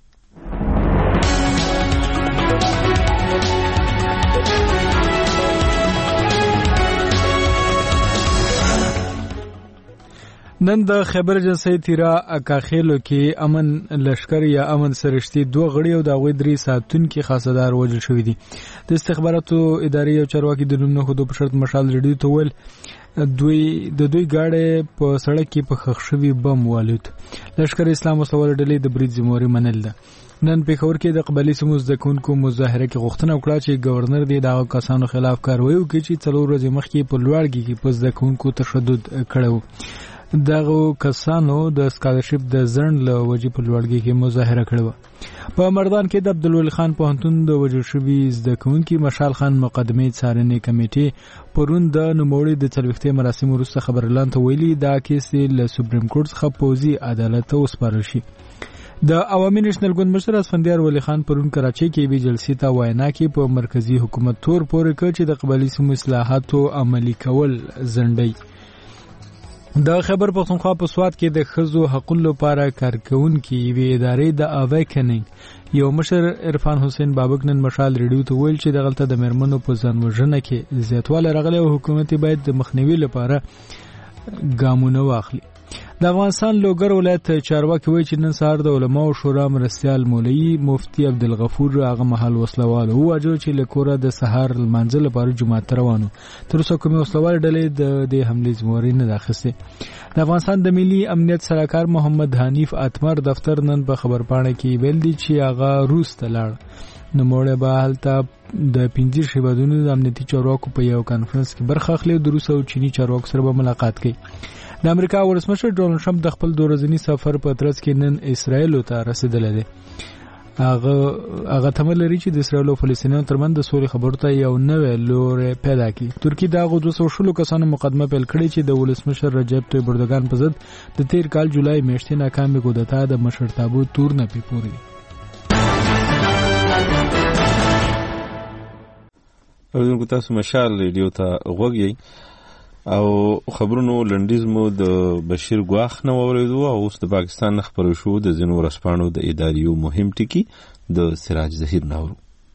نن د خیبر ایجنسی تیرا اکاخیلو کې امن لشکر یا امن سرشتي 2 غړي او د غوي 3 ساتونکو خاصدار وژل شوې دي. د استخباراتو ادارې او چارواکي د نوم نه خود په شرط مشال ریډیو ته ول دوی گاډي په سړک کې په خښ شوی بم والد. لشکر اسلام وسول ډلې د برید ذمہواری منل ده. نن په خبر کې د قبلي سموز د کونکو مظاهره کې غوښتنه وکړه چې گورنر دې دغه کسانو خلاف کاروي وکړي چې 4 ورځې مخکې په لوړګي کې پس د کونکو تشدد کړو. دغه کسانو د سکالرشپ د ځن له وجې په لوړګي کې مظاهره کړو. په مردان کې د عبدالولي خان پوهنتون د وژل شوي زده کوونکي مشال خان مقدمې څارنې کمیټې پرون د نوموړي د 40 مراسم وروسته خبرلاند ته ویلي دا کیس له سپریم کورټ څخه پوزي عدالت ته وسپارل شي. د عوامي نېشنل ګوند مشر اسفندیار ولی خان پرون کراچۍ کې به جلسې ته وینا کې په مرکزی حکومت تور پورې کړ چې د قبلي سیمو اصلاحاتو عملي کول ځنډي. د خیبر پښتونخوا په سواد کې د خزو حقوقو لپاره کارکونکي وی ادارې د اویکننګ یو مشر عرفان حسین بابک نن مشال ریډیو ته ویل چې دغلطه د مرمنو په ځان وژنه کې زیاتواله راغلی او حکومت باید د مخنیوي لپاره ګامونه واخلي. د افغانستان لوګر ولایت چارواکي وایي چې نن سهار د علماو شورا مرستیال مولوي مفتی عبدالغفور هغه محل وسلوال هو چې له کوره د سهار لمانځه لپاره جمعه ته روانو. تر اوسه کومې وسلوال ډلې د حملې ذمہواری نه اخیستې. د افغانستان د ملي امنیت سلاکار محمد حنیف اتمر دفتر نن په خبرپاڼه کې ویل دي چې هغه روس ته لاړ. نو موږ به هلته د 15 شیبادونو د امنیتي چارواکو په یو کانفرنس کې برخه اخلي او د روس او چینی چارواکو سره به ملاقات کوي. د امریکا ولسمشر ډونالد ټرمپ د خپل 2 ورځني سفر په ترڅ کې نن اسرائیل ته رسیدلی دی. هغه تمه لري چې د اسرائیل او فلسطینیانو ترمنځ د سولې خبرو ته یو نوې لوری پیدا کړي. ترکیه د 216 کسانو مقدمه پیل کړې چې د ولسمشر رجب طیب اردوغان په ضد د تیر کال جولای میاشتې ناکامې کودتا د مشرتابه تور نه پیپوري. اوریدونکو تاسو مشال ریډیو ته غوږی او خبرونو لنډیز مو د بشیر ګواخ نه واوریدو او اوس د پاکستان خبرو شو د ځینو ورځپاڼو د اداریو مهم ټکی د سراج ظهیر ناورو.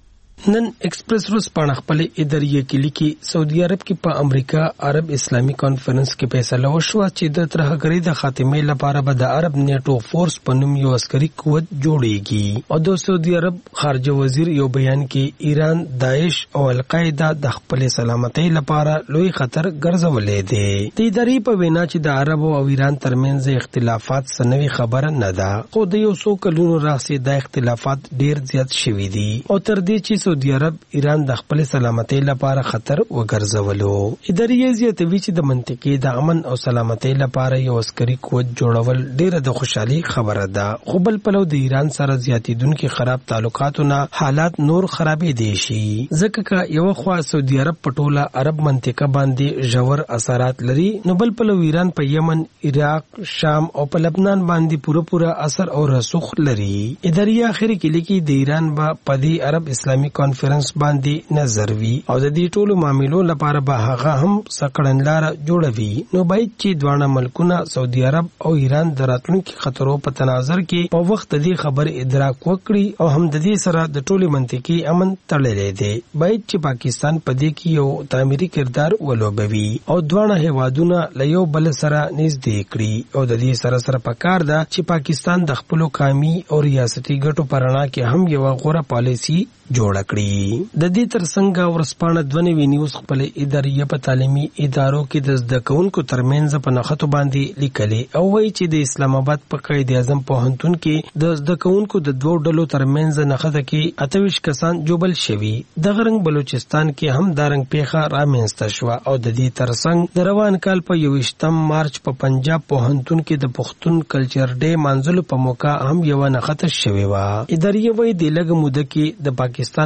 نن ایکسپریس روز پاڼه خپل اداریه کې لیکي سعودي عرب کې په امریکا عرب اسلامي کانفرنس کې فیصله وشوه چې د ترهګرۍ د خاتمې لپاره به د عرب نیټو فورس په نوم یو عسکري قوت جوړیږي او د سعودي عرب خارجه وزیر یو بیان کې ایران داعش او القاعده د خپل سلامتۍ لپاره لوی خطر ګرځولې دي. د ادارې په وینا چې د عرب او ایران ترمنځ اختلافات سنوي خبره نه ده خو د یو څو کلونو راځي د اختلافات ډیر زیات شوي دي او تر دې چې سعودي عرب ایران د خپل سلامتۍ لپاره خطر وګرځولو. ادارې زیاتوي چې د منطقې د امن او سلامتۍ لپاره یو عسکري قوت جوړول ډیره د خوشحالي خبره ده خو بل پلو د ایران سره زیاتیدونکو خراب تعلقاتو نه حالات نور خرابې دي شي ځکه یو خوا سعودي عرب په ټوله عرب منطقه باندې ژور اثرات لري نو بل پلو ایران په یمن عراق شام او په لبنان باندې پوره اثر او رسوخ لري. ادارې اخر کې لیکي د ایران په پدی عرب اسلامي کانفرنس باندې نظر وی او د دې ټولو معاملو لپاره به هغه هم سکړنلار جوړوي نو باید چې دوه ملکونه سعودي عرب او ایران د راتلونکو خطرو په تناظر کې په وخت دې خبر ادراک وکړي او هم د دې سره د ټولو منطقي امن تړلې دي. باید چې پاکستان په دې کې یو تعمیري کردار ولوبوي او دوه هیوادونه له یو بل سره نږدې کړي او د دې سره پکار ده چې پاکستان د خپل قومي او ریاستي ګټو پرانا کې هم یو غوره پالیسی جوړ کړی. د دې ترڅنګ ورسپانه دونی نیوز خپل ادارې په تعلیمي ادارو کې د زده کوونکو ترمنځ په نخښو باندې لیکلي او وایي چې د اسلام آباد په قائد اعظم پوهنتون کې د زده کوونکو د دوه ډلو ترمنځ نخښه کې 28 کسان جوبل شوي. د غرنګ بلوچستان کې هم دارنګ پیخه رامنځته شو او د دې ترڅنګ د روان کال په 28 مارچ په پنجاب پوهنتون کې د پښتون کلچر ډے منځلو په موقع هم یو نخښه شوی و. ادارې وایي د لګ موده کې د پاکستان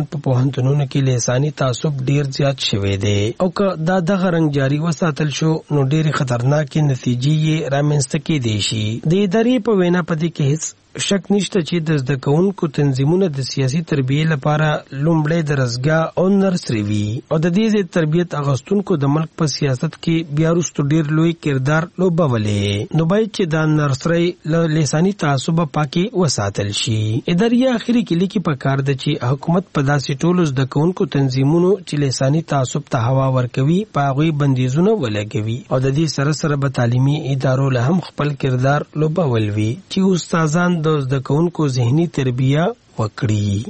افغانستان په پوهنتونونو کې لساني تعصب ډیر زیات شوی دی او که دا دغه رنګ جاری وساتل شو نو ډیر خطرناک نتیجې یې رامنځته کېدای شي. د ادارې په وینا پدې کې هیڅ شک نشته چې د زده کوونکو تنظیمونه د سیاسي تربیې لپاره لومړی درسګاه او نرسري وي او د دې تربیت اغوستونکو د ملک په سیاست کې بیا وروسته ډیر لوی کردار لوبولې نو باید چې دا نرسري له لساني تعصب پاکي وساتل شي. ادارې اخري کې لیکي په کار ده چې حکومت په داسې ټولو زده کوونکو تنظیمونو چې لساني تعصب ته هوا ورکوي په هغوی بندیزونه ولګوي او د دې سره سره به تعلیمي ادارو له هم خپل کردار لوبول وي چې استادان د زده کوونکو ذهني تربیه وکړي.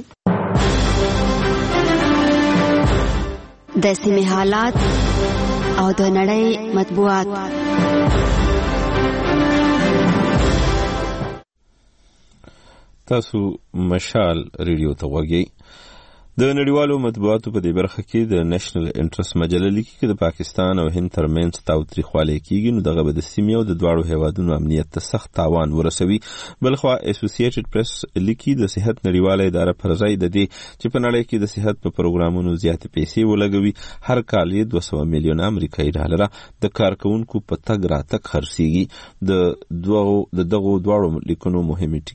د سیمې حالات او د نړۍ مطبوعات. تاسو مشال ریډیو ته وګورئ. د نړیوالو مطبوعاتو په دې برخه کې د نېشنل انټرست مجله لیکي چې د پاکستان او هند ترمنځ تاوتریخوالی کیږي نو دغه به د سیمې او د دواړو هیوادونو امنیت ته سخت تاوان ورسوي. بلخوا اسوسییټډ پریس لیکي د صحت نړیواله اداره پر ځای د دې چې په نړۍ کې د صحت په پروګرامونو زیاتې پیسې ولګوي هر کال یې 200 میلیون امریکایي ډالر د کارکونکو په تګ راتګ خرڅيږي. د دغو دواړو لیکونو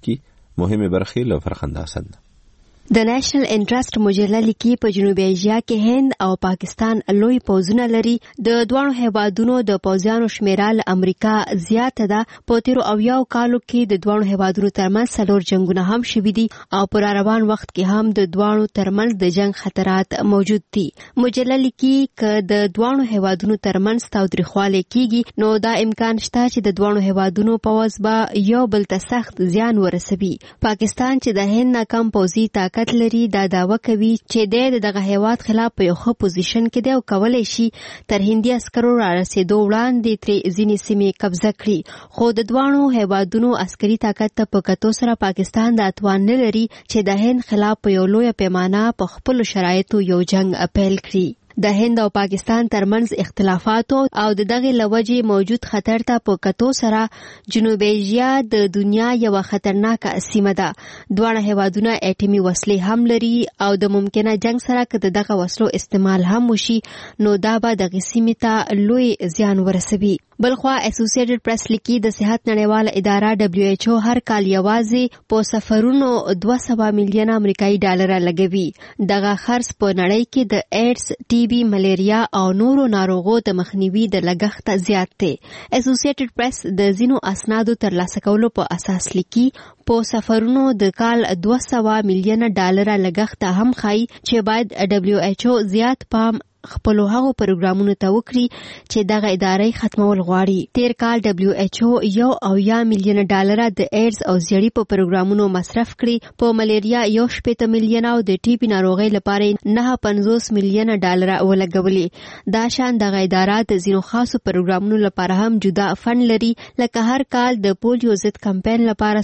مهمه برخې له فرخنده حسن. د نېشنل انټرست مجله لیکي په جنوبي ایشیا کې هند او پاکستان لوی پوځونه لري. د دوه هیوادونو د پوځیانو شمیره له امریکا زیاته ده. په تیرو 90 کالو کې د دوه هیوادونو ترمنځ 4 جنگونه هم شوي دي او پر روان وخت کې هم د دوه ترمنځ د جنگ خطرات موجود دي. مجله لیکي چې د دوه هیوادونو ترمنځ تاوتریخوالی کیږي نو دا امکان شته چې د دوه هیوادونو پوځ به یو بل ته سخت زیان ورسوي. پاکستان چې د هند نه کم پوځي طاقت لري دا دعوه کوي چې دغه هیواد خلاف په یو ښه پوزیشن کې دی او کولای شي تر هندي عسکرو را رسیدو وړاندې ترې ځینې سیمې قبضه کړي. خو د دوه هیوادونو عسکري طاقت ته په کتو سره پاکستان د اتوان نه لري چې د هند خلاف په یو لوی پیمانه په خپل شرایطو یو جنگ اپیل کړي. د هند او پاکستان ترمنځ اختلافات او دغه لوجې موجود خطر ته په کتو سره جنوب ایشیا د دنیا یو خطرناک سیمه ده. دوه هیوادونه اټومي وسلې هم لري او د ممکنه جنگ سره که دغه وسلو استعمال هم وشي نو دا به دغه سیمې ته لوی زیان ورسوي. بلخوا اسوسییټډ پریس لیکي د صحت نړیواله اداره WHO هر کال یوازې په سفرونو 200 میلیون امریکایي ډالر لګوي. دغه خرڅ په نړۍ کې د ایډز، ټي بي، ملیریا او نورو ناروغو د مخنیوي د لګښت زیات دی. اسوسییټډ پریس د ځینو اسنادو ترلاسه کولو په اساس لیکي په سفرونو د کال 200 میلیون ډالر لګښت هم ښایي چې باید WHO زیات پام خپلو هغو پروګرامونو ته وکړي چې دغه ادارې ختمول غواړي. تیر کال WHO 1 میلیون ډالر د ایډز او زیړی په پروګرامونو مصرف کړي. په ملیریا 1 میلیون او د ټي بي ناروغۍ لپاره 950 میلیون ډالر ولګولي. دا شان دغه اداره د ځینو خاصو پروګرامونو لپاره هم جدا فند لري لکه هر کال د پولیو ضد کمپاین لپاره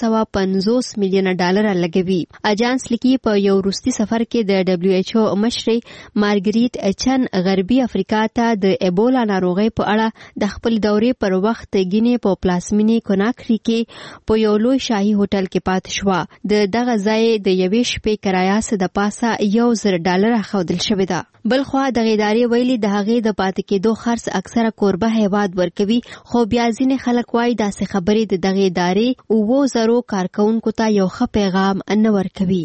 450 میلیون ډالر لګوي. اجانس لیکي په یو وروستي سفر کې د WHO مشرې مارګریټ اچن غربي افریقا ته د ایبولا ناروغۍ په اړه د خپل دورې پر وخت ګینې په پلاسمینې کوناکري کې په یو لوی شاهي هوټل کې پاتې شوه. دغه ځای د یوې شپې کرایه د پاسه $1,000 ښودل شوې ده. بلخوا دغه ادارې ویلي د هغې د پاتې کېدو خرڅ اکثره کوربه هیواد ورکوي خو بیا ځینې خلک وایي داسې خبرې د دغه ادارې 2,000 کارکونکو ته یو ښه پیغام نه ورکوي.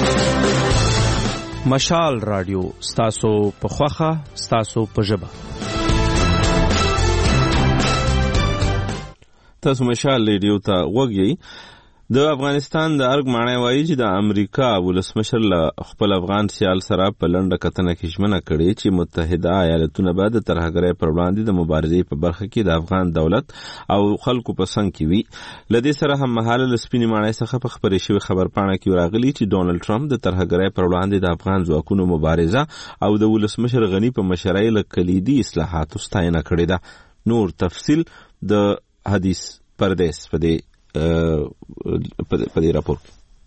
مشال رادیو ستاسو په خوخه ستاسو په ژبه. تاسو مشال رادیو ته وګورئ. د افغانستان د ارګ معنی وایي چې د امریکا ولسمشر له خپل افغان سیال سره په لنډه کتنه کې ژمنه کړې چې متحده ایالاتونه به د ترهګرۍ پر وړاندې د مبارزې په برخه کې د افغان دولت او خلکو په څنګ کې وي. له دې سره هم مهاله له سپینې معنی څخه په خبرې شوې خبرپاڼه کې راغلي چې ډونالډ ټرمپ د ترهګرۍ پر وړاندې د افغان ځواکونو مبارزه او د ولسمشر غني په مشرۍ له کلیدي اصلاحاتو ستاینه کړې ده. نور تفصیل د حدیث پردیس په دې راپور.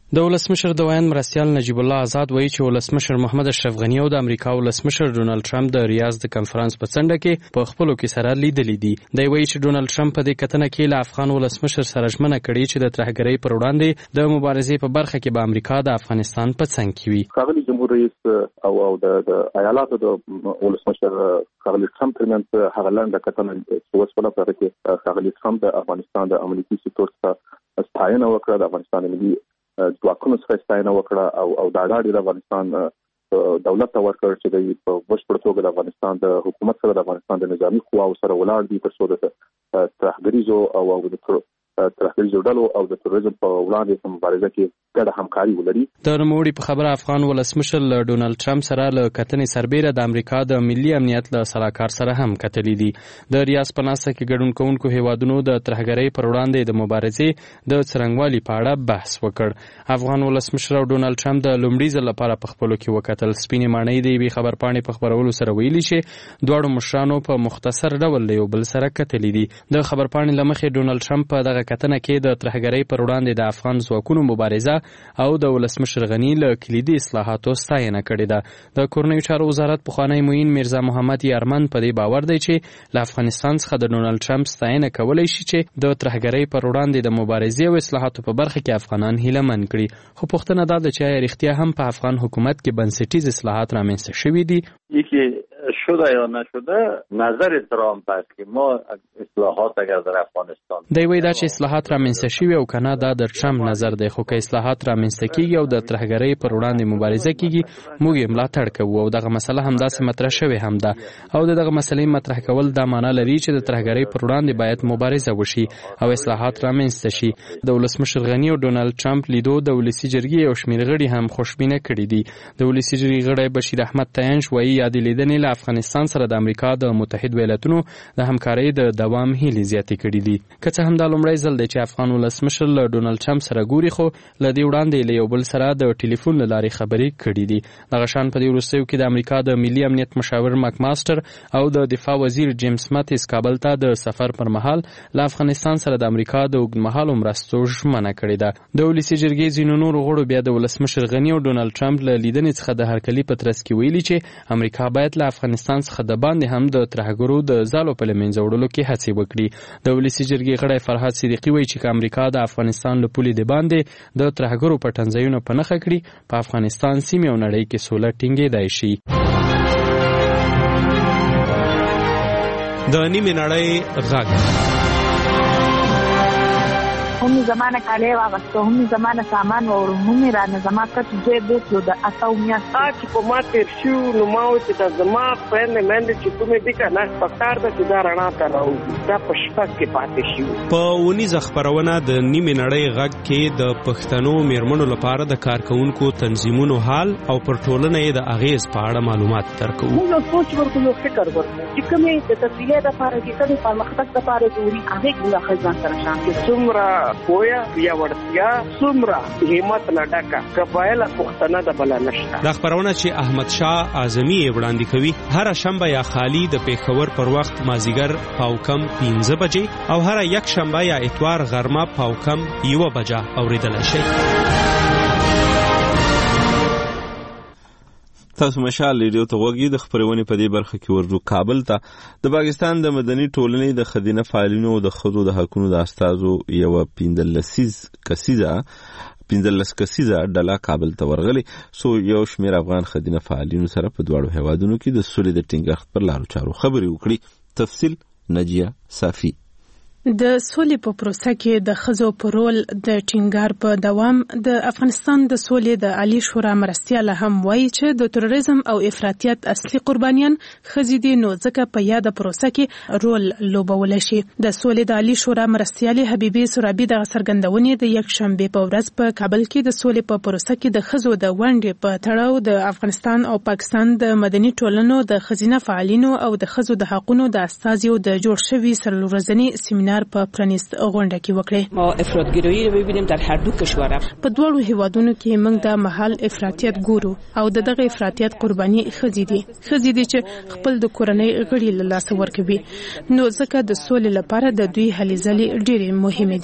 د ولسمشر د ویان مرستیال نجیب الله آزاد وایي چې ولسمشر محمد اشرف غنی او د امریکا ولسمشر ډونالد ټرمپ د ریاض د کنفرانس په څنډه کې په خپلو کې سره لیدلي دي. دی وایي چې ډونالد ټرمپ په دې کتنه کې له افغان ولسمشر سره ژمنه کړې چې د ترهګرۍ پر وړاندې د مبارزې په برخه کې به امریکا د افغانستان په څنګ کې وي. ښاغلي جمهور رئیس او د ایالاتو د ولسمشر ښاغلي ټرمپ ترمنځ هغه لنډه کتنه چې وسوله په هغه کې ښاغلي ټرمپ د افغانستان د امنیتي سکتور څخه ستاینه وکړه، د افغانستان ملي ځواکونو څخه ستاینه وکړه او دا ډاډ د افغانستان دولت ته ورکړ چې د بشپړ توګه د افغانستان د حکومت سره د افغانستان د نظامی قواو سره ولاړ دي تر څو د ترهګریزو او د ترهګریزو ډلو او د تروریزم په وړاندې په مبارزه کې ګډه همکاري ولري. د نوموړي په خبره افغان ولسمشر له ډونالد ټرمپ سره له کتنې سربیره د امریکا د ملي امنیت له سلاکار سره هم کتلي دي. د ریاض په ناسته کې ګډون کوونکو هیوادونو د ترهګرۍ پر وړاندې د مبارزې د څرنګوالي په اړه بحث وکړ. افغان ولسمشر او ډونالد ټرمپ د لومړي ځل لپاره په خپلو کې وکتل. سپینې ماڼۍ د یوې خبرپاڼې په خپرولو سره ویلي چې دواړو مشرانو په مختصر ډول له یو بل سره کتلي دي. د خبرپاڼې له مخې ډونالد ټرمپ په دغه کتنه کې د ترهګرۍ پر وړاندې د افغان ځواکونو مبارزه او د ولسمشر غنی له کلیدي اصلاحاتو ستاینه کړې ده. د کورنیو چارو وزارت پخوانی معین میرزا محمد یارمن په دې باور دی چې له افغانستان څخه د ډونالد ټرمپ ستاینه کولی شي چې د ترهګرۍ پر وړاندې د مبارزې او اصلاحاتو په برخه کې افغانان هیلهمن کړي. خو پوښتنه دا ده چې آیا رښتیا هم په افغان حکومت کې بنسټیز اصلاحات رامنځته شوي دي؟ شده یا نشده نظر ترامپ است که ما اصلاحات اگر در افغانستان دی وایي دا چې اصلاحات رامنځته شوي او کنه دا د ټرمپ نظر دی، خو که اصلاحات رامنځته کیږي او د ترهګرۍ پر وړاندې مبارزه کیږي موږ یې ملاتړ کوو او دغه مسله همداسې مطرح شوې هم ده او دغه مسلې مطرح کول دا معنی لري چې د ترهګرۍ پر وړاندې باید مبارزه وشي او اصلاحات رامنځته شي. د ولسمشر غنی او ډونالد ټرمپ لیدو د ولسي جرګې او شمېر غړي هم خوشبینه کړي دي. د ولسي جرګې غړی بشیر احمد تینش وایي یادې لیدنې له افغانستان سره د امریکا د متحد ایالاتونو د همکارۍ د دوام هیلې زیاتې کړي دي. که څه هم دا لومړی ځل دی چې افغان ولسمشر له ډونالد ټرمپ سره ګوري، خو له دې وړاندې له یو بل سره د ټلیفون له لارې خبرې کړي دي. دغه شان په دې وروستیو کې د امریکا د ملي امنیت مشاور مک ماستر او د دفاع وزیر جیمز ماتیس کابل ته د سفر پر مهال له افغانستان سره د امریکا د اوږدمهالو مرستو ژمنه کړې ده. د ولسي جرګې ځینو نورو غړو بیا د ولسمشر غني او ډونالد ټرمپ له لیدنې څخه د هرکلي په ترڅ کې ویلي چې امریکا باید له افغانستان څخه د باندې هم د ترهګرو د ځالو په لمنځه وړلو کې هڅې وکړي. د ولسي جرګې غړی فرهاد صدیقي وایي چې امریکا د افغانستان له پولې د باندې د ترهګرو پټنځایونه په نښه کړي په افغانستان سیمې او نړۍ کې سوله ټینګېدای شي. د نیمې نړۍ غږ هم زمانه کاله واغسته هم زمانه سامان او هم رانه زما کټ دې بوتلو د اتاو میاشت چې په ما تیر شو نو ما و چې د زما فرند مند چې کومې دي کنه پکار د چې دا رڼا ته راوځي دا په شپه کې پاتې شي. په ونیزه خبرونه د نیمې نړۍ غږ کې د پښتنو میرمنو لپاره د کارکونکو تنظیمونو حال او پر ټولنه یې د اغیز په اړه معلومات درکو. موږ سوچ ورکو فکر ورکو چې کومې د تفصیلات لپاره چې کومې پرمختګ لپاره ضروري هغه د خزان سره شامل څومره پویا یا ورتیا څومره همت نه ډکه قبایل پښتنه د بل نشته. دا خبرونه چې احمد شاه اعظمي وړاندې کوي هر شنبه یا خالی د پیښور پر وخت مازیګر پاوکم 15 بجې او هر یک شنبه یا اتوار غرمه پاوکم 1 بجه اوریدل شي. تاسو مشال ریډیو ته وګورئ. د خبرونه په دې برخه کې ورجو کابل ته د پاکستان د مدني ټولنې د خدینه فعالینو د خزو د حقوقو د استازو یو 15 کسیزه ډله کابل ته ورغلي. سو یو شمېر افغان خدینه فعالینو سره په دواړو هیوادونو کې د سولې د ټینګښت پر لارو چارو خبرې وکړي. تفصیل نجیه صافی. د سولې په پروسه کې د ښځو په رول د ټینګار په دوام د افغانستان د سولې د عالی شورا مرستیال هم وایي چې د تروریزم او افراطیت اصلي قربانیان ښځې دي، نو ځکه په یاده پروسه کې رول لوبولی شي. د سولې د عالی شورا مرستیال حبیبي سرابي د څرګندونې د یک شنبې په ورځ په کابل کې د سولې په پروسه کې د ښځو د ونډې په تړاو د افغانستان او پاکستان د مدني ټولنو د ښځینه فعالینو او د ښځو د حقوقو د استازیو د جوړ شوي سرلورځني سیمینار سیمینار په پرانیست غونډه کې وکړي. ما افراطګرایی رو ببینیم در هر دو کشور. په دوه هیوادونو کې موږ د محل افراطیت ګورو او دغه افراطیت قرباني خزي دي چې خپل د کورنۍ غړي له لاسه ورکوي. نو ځکه د سولې لپاره د دوی هلې ځلې ډېرې مهمې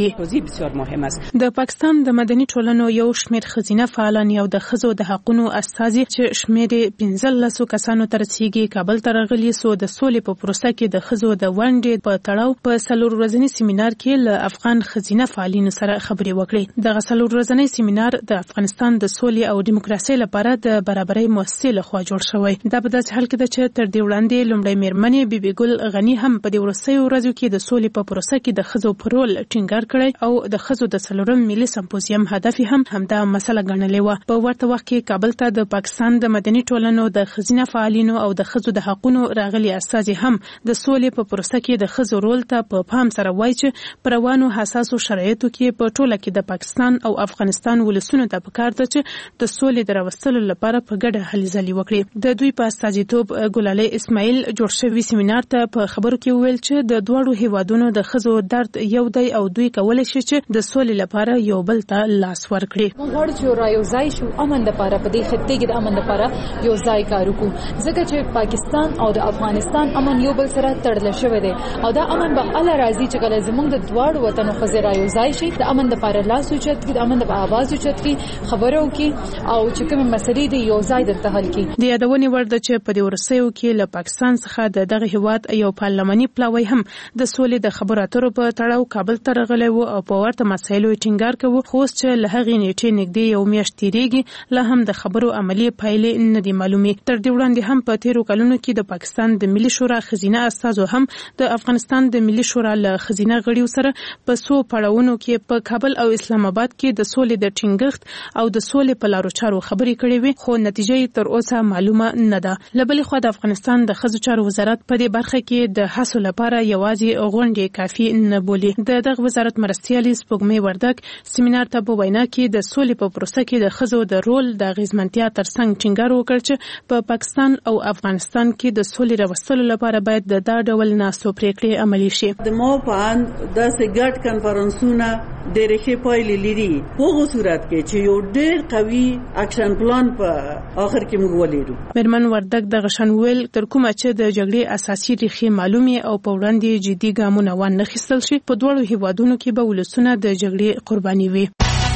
دي. د پاکستان د مدني ټولنو یو شمېر ښځینه فعالان یو د ښځو د حقونو استازي چې شمېر 15 کسانو ته رسیږي کابل ته راغلي سو د سولې په پروسه کې د ښځو د ونډې په تړاو په 4 ورځني سیمینار کې له افغان ښځینه فعالینو سره خبرې وکړې. دغه 4 ورځنی سیمینار د افغانستان د سولې او دیموکراسۍ لپاره د برابرۍ مؤسسې لخوا جوړ شوی. دا په داسې حال کې ده چې تر دې وړاندې لومړی میرمنې بیبي ګل غنی هم په دې وروستیو ورځو کې د سولې په پروسه کې د ښځو پر رول ټینګار کړی او د ښځو د 4 ملي سمپوزیم هدف هم همدا مسله ګڼلې و. په ورته وخت کې کابل ته د پاکستان د مدني ټولنو د ښځینه فعالینو او د ښځو د حقونو راغلي استازي هم د سولې په پروسه کې د ښځو رول ته په پام سره وایي چې پر روانو حساسو شرایطو کې په ټوله کې د پاکستان او افغانستان ولسونو ته پکار ده چې د سولې د راوستلو لپاره په ګډه هلې ځلې وکړي. د دوی په استازیتوب ګلالۍ اسماعیل جوړ شوی سیمینار ته په خبرو کې وویل چې د دوه هیوادونو د ښځو درد یو دی او دوی کولای شي چې د سولې لپاره یو بل ته لاس ورکړي. موږ غواړو چې رايوځای شو امن لپاره په دې خطې کې د امن لپاره یو ځای کار وکړو ځکه چې پاکستان او د افغانستان امن یو بل سره تړل شوی دی او دا امن به الله راضي چې کله زموږ د دواړو وطنو خزر رايوځای شي د امن لپاره لاس اوچت کړي د امن لپاره आवाज اوچت کړي خبرو کې او چې کوم مسلې دی یو ځای د تحل کړي. د یادونې ورده چې په دې ورسېو کې له پاکستان څخه دغه هیواد یو پارلماني پلاوی هم د سولې د خبرو اترو په تړاو کابل ته راغلی و او په ورته مسایلو ټینګار کوي خو چې له هغې نیټې نږدې یو میاشت تیریږي لا هم د خبرو عملی پایلې نه دي معلومې. تر دې وړاندې هم په تیرو کلونو کې د پاکستان د ملي شورا ښځینه استازو هم د افغانستان د ملي شورا له ښځینه غړیو سره په څو پړاوونو کې په کابل او اسلام آباد کې د سولې د ټینګښت او د سولې په لارو چارو خبرې کړې وي خو نتیجه تر اوسه معلومه نه ده. له بلې خوا د افغانستان د ښځو چارو وزارت په دې برخه کې د هڅو لپاره یوازې غونډې کافي نه بولي. دغه وزارت مرستیالي سپوږمۍ وردک سیمینار ته په وینا کې د سولې په پروسه کې د ښځو د رول د اغیزمنتیا ترڅنګ ټینګار وکړ چې په پاکستان او افغانستان کې د سولې راوستلو لپاره باید د دا ډول ناستو پریکړې عملي شي. د مو په ان د سګټ کانفرنسونه ډېرې ښې پایلې لري په هغه صورت کې چې یو ډېر قوي اکشن پلان په اخر کې موږ ولرو. میرمن وردک د غشنویل تر کومه چې د جګړې اساسي ریښې معلومې او په وړاندې جدي ګامونه وانخیستل شي په دوه هیوادونو کې به ولسونه د جګړې قرباني وي.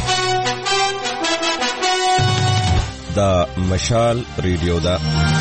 دا مشال ریډیو دا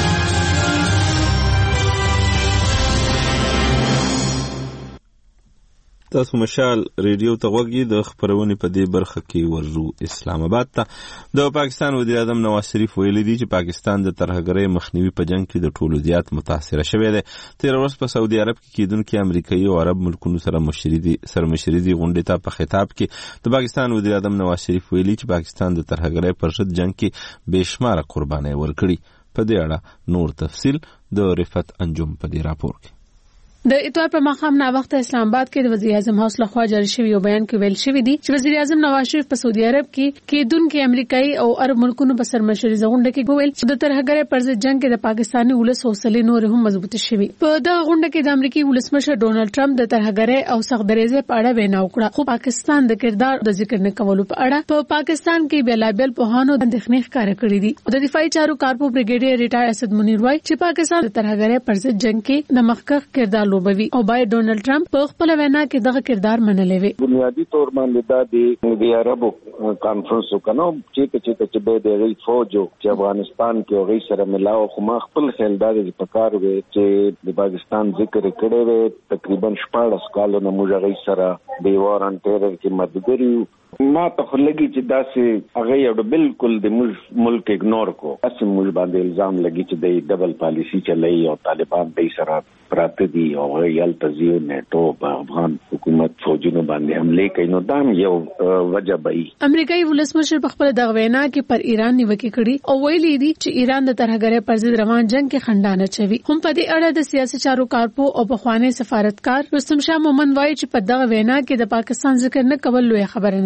تاسو مشال ریډیو ته غوږی د خبرونې په دې برخه کې ورزو اسلام آباد ته د پاکستان وزیر اعظم نواز شریف ویلي دی چې پاکستان د ترهګرۍ مخنیوي په جنگ کې د ټولو زیات متاثر شوی دی. تیر ورځ په سعودي عرب کې کېدونکي امریکایي او عرب ملکونو سره مشري دي غونډې ته په خطاب کې د پاکستان وزیر اعظم نواز شریف ویلي چې پاکستان د ترهګرۍ پر ضد جنگ کې بېشماره قربانۍ ورکړي. په دې اړه نور تفصیل د رفعت انجم په دې راپور کې. د اتوار په ماښام نا وخت اسلام آباد کې د وزیر اعظم هاوس لخوا جاری شوی یو بیان کې ویل شوی دی چې وزیر اعظم نواز شریف په سعودي عرب کې کېدونکي امریکایي او عرب ملکونو په سرمشري غونډه کې ویل چې د ترهګرۍ پر ضد جنگ کې د پاکستاني ولس حوصله نور هم مضبوط شوي. په دغه غونډه کې د امریکایي ولسمشر ډونالد ټرمپ د ترهګرۍ او سختدریزۍ په اړه وینا وکړه خو پاکستان د کردار د ذکر نه کولو په اړه په پاکستان کې بیلابل پوهانو د اندېښنې ښکاره کړې دي. د دفاعي چارو کارپو بریګیډیر ریټایر اسد منیر وایي چې پاکستان د ترهګرۍ پر ضد جنگ کې د مخکښ کردار لوبوي او باید ډونالد ټرمپ په خپل وینا کې دغه کردار منلې وي. بنیادی طور باندې د عربو کانفرنس وکړو چې به د فوج چې افغانستان کې غي سره ملاو خو ما خپل خیال دا د پکار وي چې د پاکستان ذکر کړي وي تقریبا 14 کالو نه موږ غي سره د وارن ټیرر کې مددګری ما ته خلګي چې داسې هغه یو بالکل د ملک اګنور کو اسې موږ باندې الزام لګي چې د ډبل پالیسی چلای او طالبان د سره پراته دي او یل تزیو نیټو په افغان حکومت فوجونو باندې حمله کوي نو دا یو وجه وي. امریکایي ولسمشر په خپل دغه وینا کې پر ایران نیوکه کړي او ویلي دي چې ایران د ترهګرۍ پر ضد روان جنگ کې خنډانه چوي. هم په دې اړه د سیاسي چارو کارپو او پخوانی سفارتکار رستم شاه مومن وایي چې په دغه وینا کې د پاکستان ذکر نه کول لوی خبره نه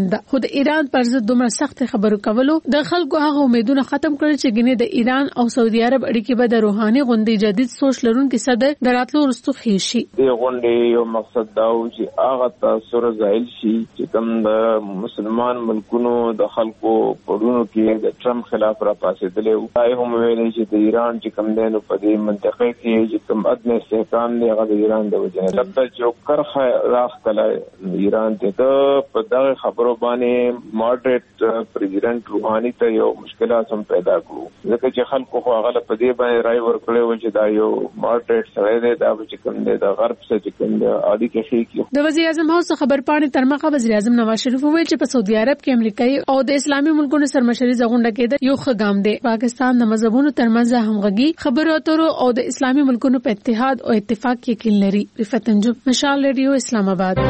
ده. خو د ایران پر ضد دومره سخت خبرو کولو د خلکو هغه امیدونه ختم کړل چې ګنې د ایران او سعودي عرب اړیکې به د روحاني غونډې جدید سوچ لرونکي صدر دراتلو وروسته ښې شي. د غونډې یو مقصد دا و چې هغه تاثیر ظاهر شي چې کوم د مسلمان ملکونو د خلکو پړونو کې د ټرمپ خلاف را پاسېدلې وو. دا هم ویلي چې د ایران چې کوم دی نو په دې منطقه کې چې کوم عدم استحکام دی هغه د ایران د وجې نه لکه چې کرخه راخکله ایران ته په دغه خبرو باندې ماډریټ پریزیدنت روحاني ته یو مشکلات هم پیدا کړو ځکه چې خلکو خو هغه په دې باندې رائے ورکړی و چې دا یو ماډریټ سره دی دا چې کوم دی د غرب سره چې کوم دی عادي کې د وزیر اعظم هاوس خبر پاڼې تر مخه وزیر اعظم نواز شریف وویل چې په سعودي عرب کې امریکایي او د اسلامي ملکونو سرمشري غونډه کېده یو ښه ګام دی. پاکستان د مذهبونو ترمنځ همغږي خبرو اترو او د اسلامي ملکونو په اتحاد او اتفاق یقین لري. رفعت انجم، مشال ریډیو، اسلام آباد.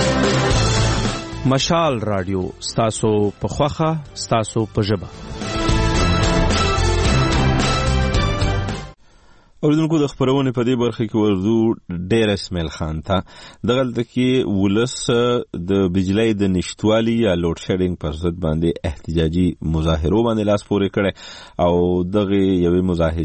مشال رادیو ستاسو په خوخه ستاسو په ژبه. اوریدونکو د خبرونې په دې برخه کې ورځو ډېر اسماعیل خان ته دغلته کې ولس د بجلی د نشټوالي یا لوډ شیډینګ پر ضد باندې احتجاجي مظاهرو باندې لاس پورې کړی او دغه یوې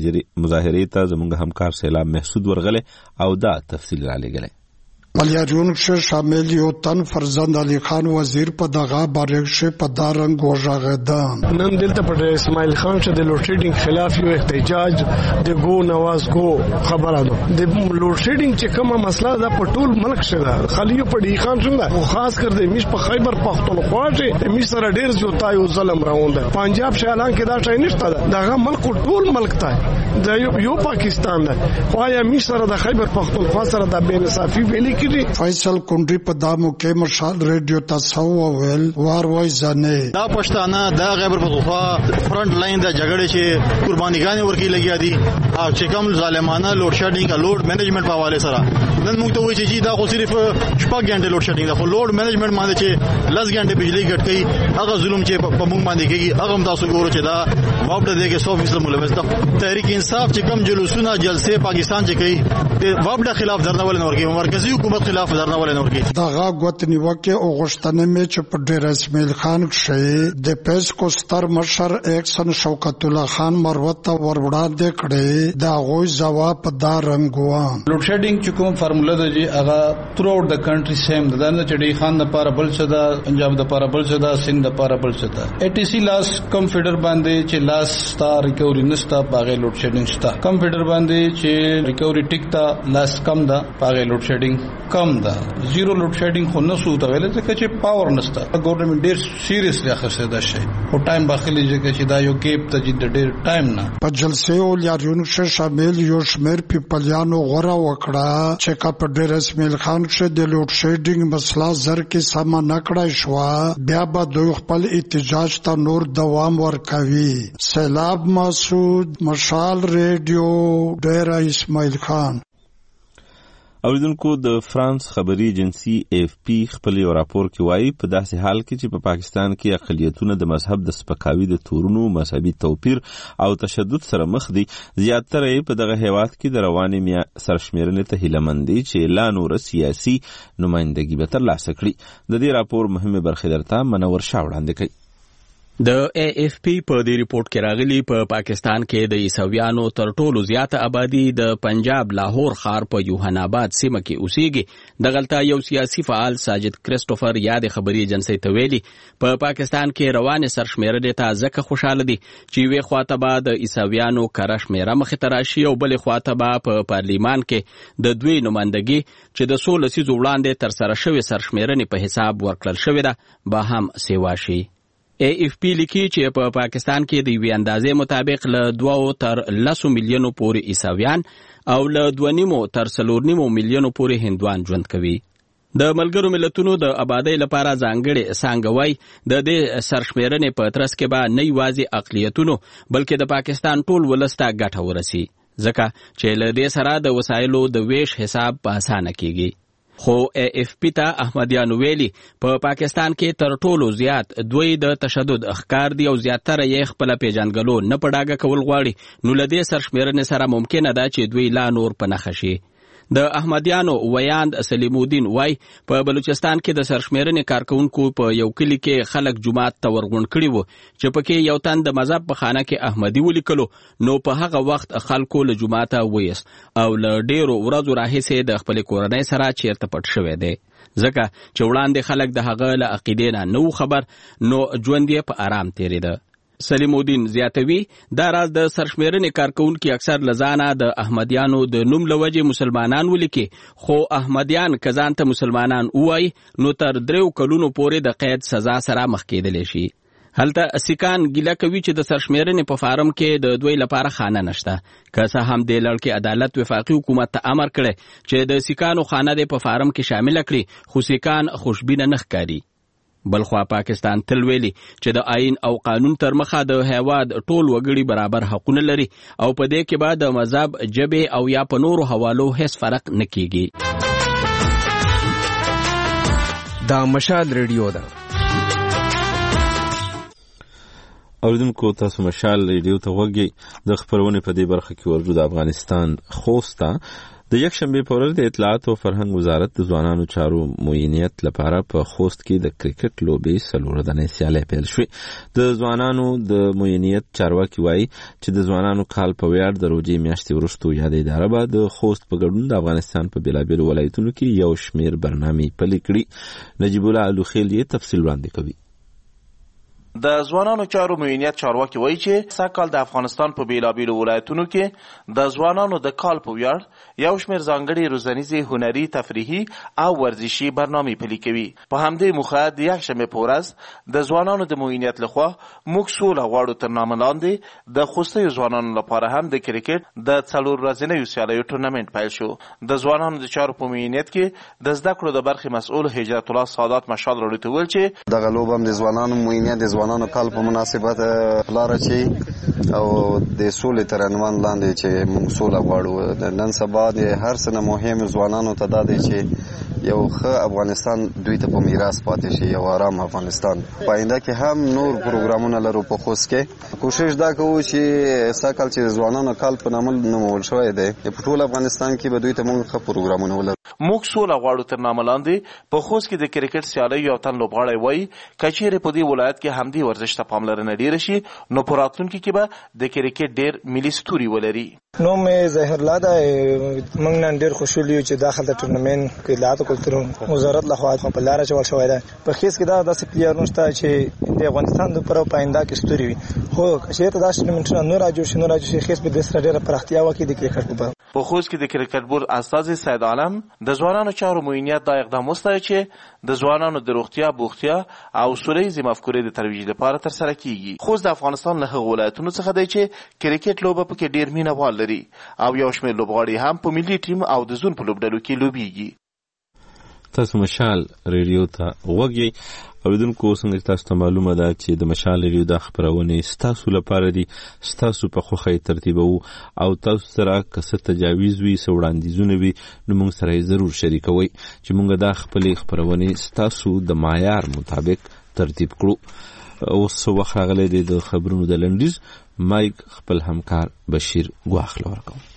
مظاهرې ته زموږ همکار سیلاب محسود ورغلی او دا تفصیل را لېږلی. ملیارون شه شامل یو تن فرزند علی خان وزیر په دغه بارک شه په دارنګ وژغدان. نن دلته په اسماعیل خان شه د لوډ شیډینګ خلاف یو احتجاج د گو نواز گو خبره ده. د لوډ شیډینګ چې کومه مسله ده په ټول ملک شه ده، خالی په ډی خان څنګه او خاص کر د میش په خیبر پختونخوا شه میش سره ډیر زیاته یو ظلم راوند. پنجاب شه اعلان کې دا شای نشته ده، دغه ملک ټول ملک ته د یو پاکستان ده. خو یا میش سره د خیبر پختونخوا سره د بے انصافي ویلي فیصل کونډي په دامو کې مشال ریډیو تاسو وویل وار وای ځنه دا پښتانه دا خیبر پختونخوا فرنٹ لاین د جګړې چې قربانيګانې ورکی لګیا دي او چې کوم ظالمانه لوډ شیډینګ لوډ مینجمنت په حواله سره نن موږ ته وایي چې دا خو صرف شپږ غنټه لوډ شیډینګ ده، خو لوډ مینجمنت باندې چې لږ غنټه بجلی کټ کوي هغه ظلم چې په موږ باندې کېږي هغه هم تاسو ګورئ چې دا واپډه دی کې 100% ملوث ده. تحریک انصاف چې کوم جلوسونه جلسه پاکستان چې کوي د واپډه خلاف درنول نه ورګي، مرکزی حکومت خلاف درنول نه ورګي. دغه غوتنی وکه او غشتنه می چې په ډیر اسماعیل خان شه د پیس کو ستر مشر اکسن شوکت الله خان مروت وروړاندې کړي دا غوي جواب په دار رنگوان. لوډ شیډینګ چې کوم فارموله ده چې هغه تھرو آوټ د کنټری سیم ده، نه چې ډی خان د پاره بل څه ده، پنجاب د پاره بل څه ده، سند د پاره بل څه ده. ای ټی سی لاس کم فیډر باندې چې لاس ستا ریکوري نستا پاغه لوډ شیډینګ شتا، کم فیډر باندې چې ریکوري ټیک تا لاس کم ده پاغه لوډ شیډینګ کم ده. زیرو لوډ شیډینګ خو نسو ته ویل چې پاور نستا. ګورنمنت ډیر سیریسلی اخیسته ده شي او ټایم باخلي چې دا یو گیپ ته چې ډیر ټایم نه. په جلسه او لیارون شه شامل یو شمیر پیپلیانو غوړه وکړه چې کا په ډیر اسماعیل خان شه د لوډ شیډینګ مسله زر کې سم نه کړای شو، بیا به دوی خپل احتجاج ته نور دوام ورکوي. سیلاب مسعود، مشال ریډیو، ډیر اسماعیل خان. اوریدونکو د فرانس خبري ایجنسی AFP خپل یو راپور کې وایي په داسې حال کې چې په پاکستان کې اقلیتونه د مذهب د سپکاوي د تورونو، مذهبي توپیر او تشدد سره مخ دي، زیاتره په دغه هیواد کې د روانې سرشمیرنې ته هیلهمند دي چې لا نور سیاسي نمائندګي به ترلاسه کړي. د دې راپور مهمه برخه درته منور شاه وړاندې کوي. د AFP په دې ریپورت کې راغلي په پاکستان کې د عیسویانو تر ټولو زیاته آبادی د پنجاب لاهور ښار په یوهان آباد سیمه کې اوسېږي. دغلته یو سیاسي فعال ساجد کریسټوفر یاد خبري ایجنسی ته ویلي په پاکستان کې روانې سرشمیرنې ته ځکه خوشاله دي چې یوې خواته به د عیسویانو کره شمیره مخې ته راشي او بلې خواته به په پارلیمان کې د دوی نمایندګي چې د 16 لسیزو وړاندې ترسره شوې سرشمیرنې په حساب ورکړل شوې ده به هم سیوا شي. AFP لیکي چې په پاکستان کې د یوې اندازې مطابق له 2 تر 10 میلیونو پورې عیسویان او له 2.5 تر 4.5 میلیونو پورې هندوان ژوند کوي. د ملګرو ملتونو د آبادی لپاره ځانګړې څانګه وایي د دې سرشمیرنې په ترڅ کې به نه یوازې اقلیتونو بلکې د پاکستان ټول ولس ته ګټه ورسي، ځکه چې له دې سره د وسایلو د ویش حساب په اسانه کیږي. خو AFP ته احمدیانو ویلي په پاکستان کې تر ټولو زیات دوی د تشدد اخکار دي او زیاتره یې خپل پیژنګلو نه پډاګه کول غواړي، نو له دې سرشمیرنې سره ممکنه ده چې دوی لا نور په نښه شي. د احمدیانو ویاند سلیم الدین وای په بلوچستان کې د سرشمیرنې کارکونکو په یو کلی کې خلک جماعت ته ورغون کړي وو چې پکې یو تن د مذهب په خانه کې احمدي ولیکلو نو په هغه وخت خلکو له جماعت ویست او له ډیرو ورځو راهیسې د خپل کورنۍ سره چیرته پټ شوی دی ځکه چې وړاندې خلک د هغه له عقیدې نه نو خبر نو ژوند یې په آرام تیریده. سلیم الدین زیاتوي دا راز د سرشمیرنې کارکونکي اکثر لزانه د احمدیانو د نوم لوجه مسلمانان ولیکي خو احمدیان کزان ته مسلمانان وای نو تر 3 کلونو پورې د قید سزا سره مخ کېدلی شي. هلته سیکان ګیله کوي چې د سرشمیرنې په فارم کې د دوی لپاره خانه نشته که څه هم د لړکې عدالت وفاقي حکومت ته امر کړی چې د سیکانو خانه د په فارم کې شامل کړي خو سیکان خوشبینه نه ښکاري. بلخوا پاکستان تل ویلي چې د آئین او قانون تر مخه د هیواد ټول وګړي برابر حقونه لري او په دې کې به د مذهب ژبې او یا په نورو حوالو هیڅ فرق نه کیږي. دا مشال ریډیو ده. اوریدونکو تاسو مشال ریډیو ته وګورئ. د خبرونه په دې برخه کې ورجو د افغانستان خوست د یکشنبه په ورځ د اطلاعات او فرهنګ وزارت د ځوانانو چارو معینیت لپاره په خوست کې د کرکټ لوبې سلوردنې سیالي پیل شوې. د ځوانانو د معینیت چارواکي وایي چې د ځوانانو کال په ویاړ د روزي میاشتې وروسته یاد اداره به د خوست په ګډون د افغانستان په بیلابیلو ولایتونو کې یو شمیر برنامې پلي کړي. نجیب الله الوخیل یې تفصیل وړاندې کوي. د ځوانانو چارو معینیت چارواکي وایي چې سږکال د افغانستان په بیلابیلو ولایتونو کې د ځوانانو د کال په ویاړ یو شمېر ځانګړي روزنیزې هنري تفریحي او ورزشي برنامې پلي کوي. په همدې موخه د یکشنبې په ورځ د ځوانانو د معینیت لخوا موږ سوله غواړو تر نامه لاندې د خوستیو ځوانانو لپاره هم د کرکټ د 4 ورځنیو سیالیو ټورنمنټ پیل شو. د ځوانانو د چارو په معینیت کې د زده کړو د برخې مسؤل هجرت الله سادات مشال راډیو ویل چې دغه لوب هم د ځوانانو معینیت د ځوانانو کال په مناسبت پلاره چی او د سولې تر عنوان لاندې چې موږ سوله غواړو. د نن سبا د هر څه نه مهم ځوانانو ته دا دی چې یو ښه افغانستان دوی ته په میراث پاتې شي، یو آرام افغانستان. په آینده کې هم نور پروګرامونه لرو په خوست کې. کوشش دا کوو چې سږکال چې ځوانانو کال په نامه نومول شوی دی په ټول افغانستان کې به دوی ته موږ ښه پروګرامونه ولرو. موږ سوله غواړو تر نامه لاندې په خوست کې د کرکټ سیالۍ یو تن لوبغاړی وایي که چیرې په دې ولایت کې همدې ورزش ته پاملرنه ډېره شي نو په راتلونکي کې به د کرکټ ډېر ملي ستوري ولري. نوم یې ظاهر الله ده. موږ نن ډېر خوشحال یو چې داخل د ټورنمنټ کې اطلاعات او کلتور وزارت لخوا په لاره چول شوی ده. په خوست کې دا داسې پلیرونه شته چې د افغانستان لپاره په آینده کې ستوري وي. خو که چېرته دا ټورنمنټونه نور راجوړ شي نو راجوړ شي خوست به د سره ډېره پراختیا وکړي د کرکټ لپاره. په خوست کې د کرکټ بورډ استازي سید عالم د ځوانانو چارو معینیت دا اقدام وستایي چې د ځوانانو د روغتیا بوختیا او سولهییزې مفکورې د ترویج لپاره ترسره کیږي. خوست د افغانستان له هغو ولایتونو څخه دی چې کرکټ لوبه پکې ډېر مینه وال لري او یو شمېر لوبغاړي هم په ملي ټیم او د زون په لوبډلو کې لوبیږي. تاسو مشال ریډیو ته وګورئ. اوریدونکو څنګه تاسو ته معلومه ده چې د مشال ریډیو د خبرونه ستاسو لپاره دي، ستاسو په خوخه ترتیبو او تاسو سره که څه تجاویز وي څه وړاندیزونه وي نو موږ سره یې ضرور شریکوئ چې موږ دا خپلې خبرونه ستاسو د معیار مطابق ترتیب کړو. اوس وخت راغلی دی د خبرونو د لنډیز. مایک خپل همکار بشیر ګواخل ورکوم.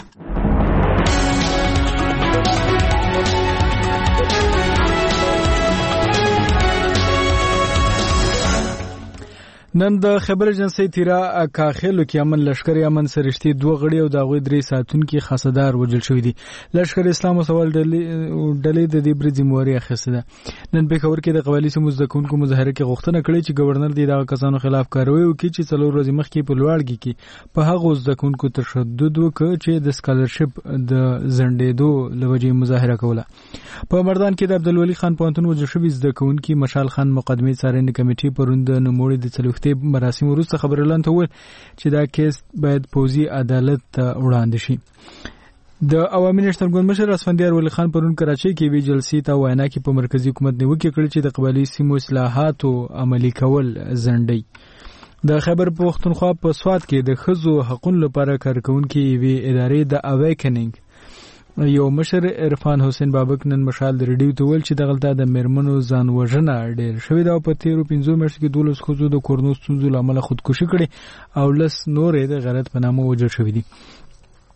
نن د خبر اجنسی تیرا کاخلو کې امن لشکر امن سرشتي 2 غړي او دغه 3 ساتونکو خاصدار وجل شوې دي. لشکر اسلام او سوال ډلې د دې بر ذمہواری اخیسته ده. نن په خبر کې د قوالی سمو ځکونکو مظاهره کې غوښتنه کړې چې گورنر دې د کسانو خلاف کاروي وکړي چې 4 ورځې مخکې په لوړګي کې په هغه ځکونکو تشدد وکړي چې د سکالرشپ د زندېدو لوجې مظاهره کوله. په مردان کې د عبدالولي خان پوهنتون وجل شوی ځکونکو مشال خان مقدمه څارنې کمیټې پروند نوموړي د څلوختي مراسم وروسته خبرلاند ته وویل چې دا کیس باید پوزي عدالت ته وړاندې شي. د عوامي نشترګون مشر اسفندیار ولی خان پرون کراچۍ کې وی جلسې ته وینا کې په مرکزی حکومت نیوکه کړې چې د قبایلی سیمو اصلاحاتو عملي کول زندۍ. د خیبر پختونخوا په سواد کې د ښځو حقوقو لپاره کارکونکو وی ادارې د اویکننګ یو مشر عرفان حسین بابک نن مشال د ریډیو ته ویل چې دغلته د میرمنو ځان وژنه ډېر شوې ده او په تیرو 15 میاشتو کې 12 ښځو د کورونو ستونزو له امله خودکشي کړې او لس نورې د غیرت په نامه وژل شوې دي.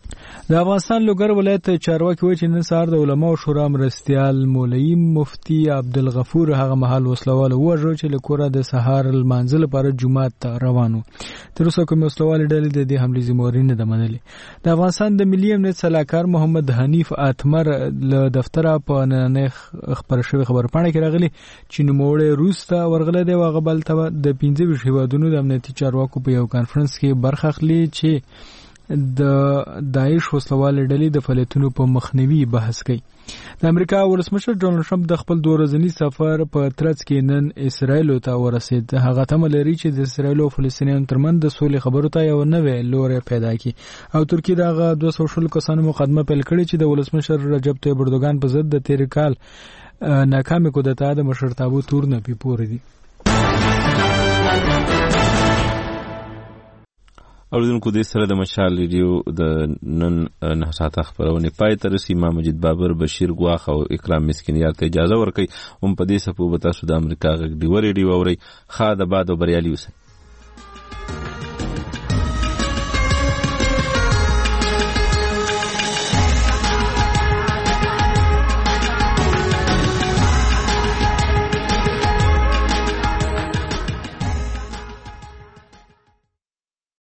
د افغانستان لوګر ولایت چارواکي وایي چې نن سهار د علماو شورا مرستیال مولوي مفتي عبدالغفور هغه مهال وسلواله ووژل چې له کوره د سهار لمانځه لپاره جومات ته روان و. تر اوسه کومې وسلوالې ډلې د دې حملې ذمهواري نه ده منلې. د افغانستان د ملي امنیت سلاکار محمد حنیف اتمر له دفتره په نننۍ خبر شوی خبرپاڼه کې راغلی چې نوموړی روس ته ورغلی دی او هغه بل ته د 15 هیوادونو د امنیتي چارواکو په یو کانفرنس کې برخه اخلي چې د داعش وسلوالې ډلې د فعالیتونو په مخنیوي بحث کوي. د امریکا ولسمشر ډونالډ ټرمپ د خپل 2 ورځني سفر په ترڅ کې نن اسرائیل ته ورسید. هغه تمه لري چې د اسرائیل او فلسطینیانو ترمنځ د سولې خبرو ته یو نوې لوری پیدا کړي او ترکیه دغه 200 کسانو مقدمه پیل کړې چې د ولسمشر رجب طیب اردوغان په ضد د تیر کال ناکامه کودتا د مشرتابه تور نه پیپور دي. اوریدونکو دې سره د مشال ریډیو د نن 9 ساعته خبرونه پای ته رسي. ما مجید بابر، بشیر ګواخ او اکرام مسکینیار ته اجازه ورکړي. هم په دې سپو به تاسو د امریکا غږ ډیو ریډیو اورئ. خا د باد او بریالي اوسئ.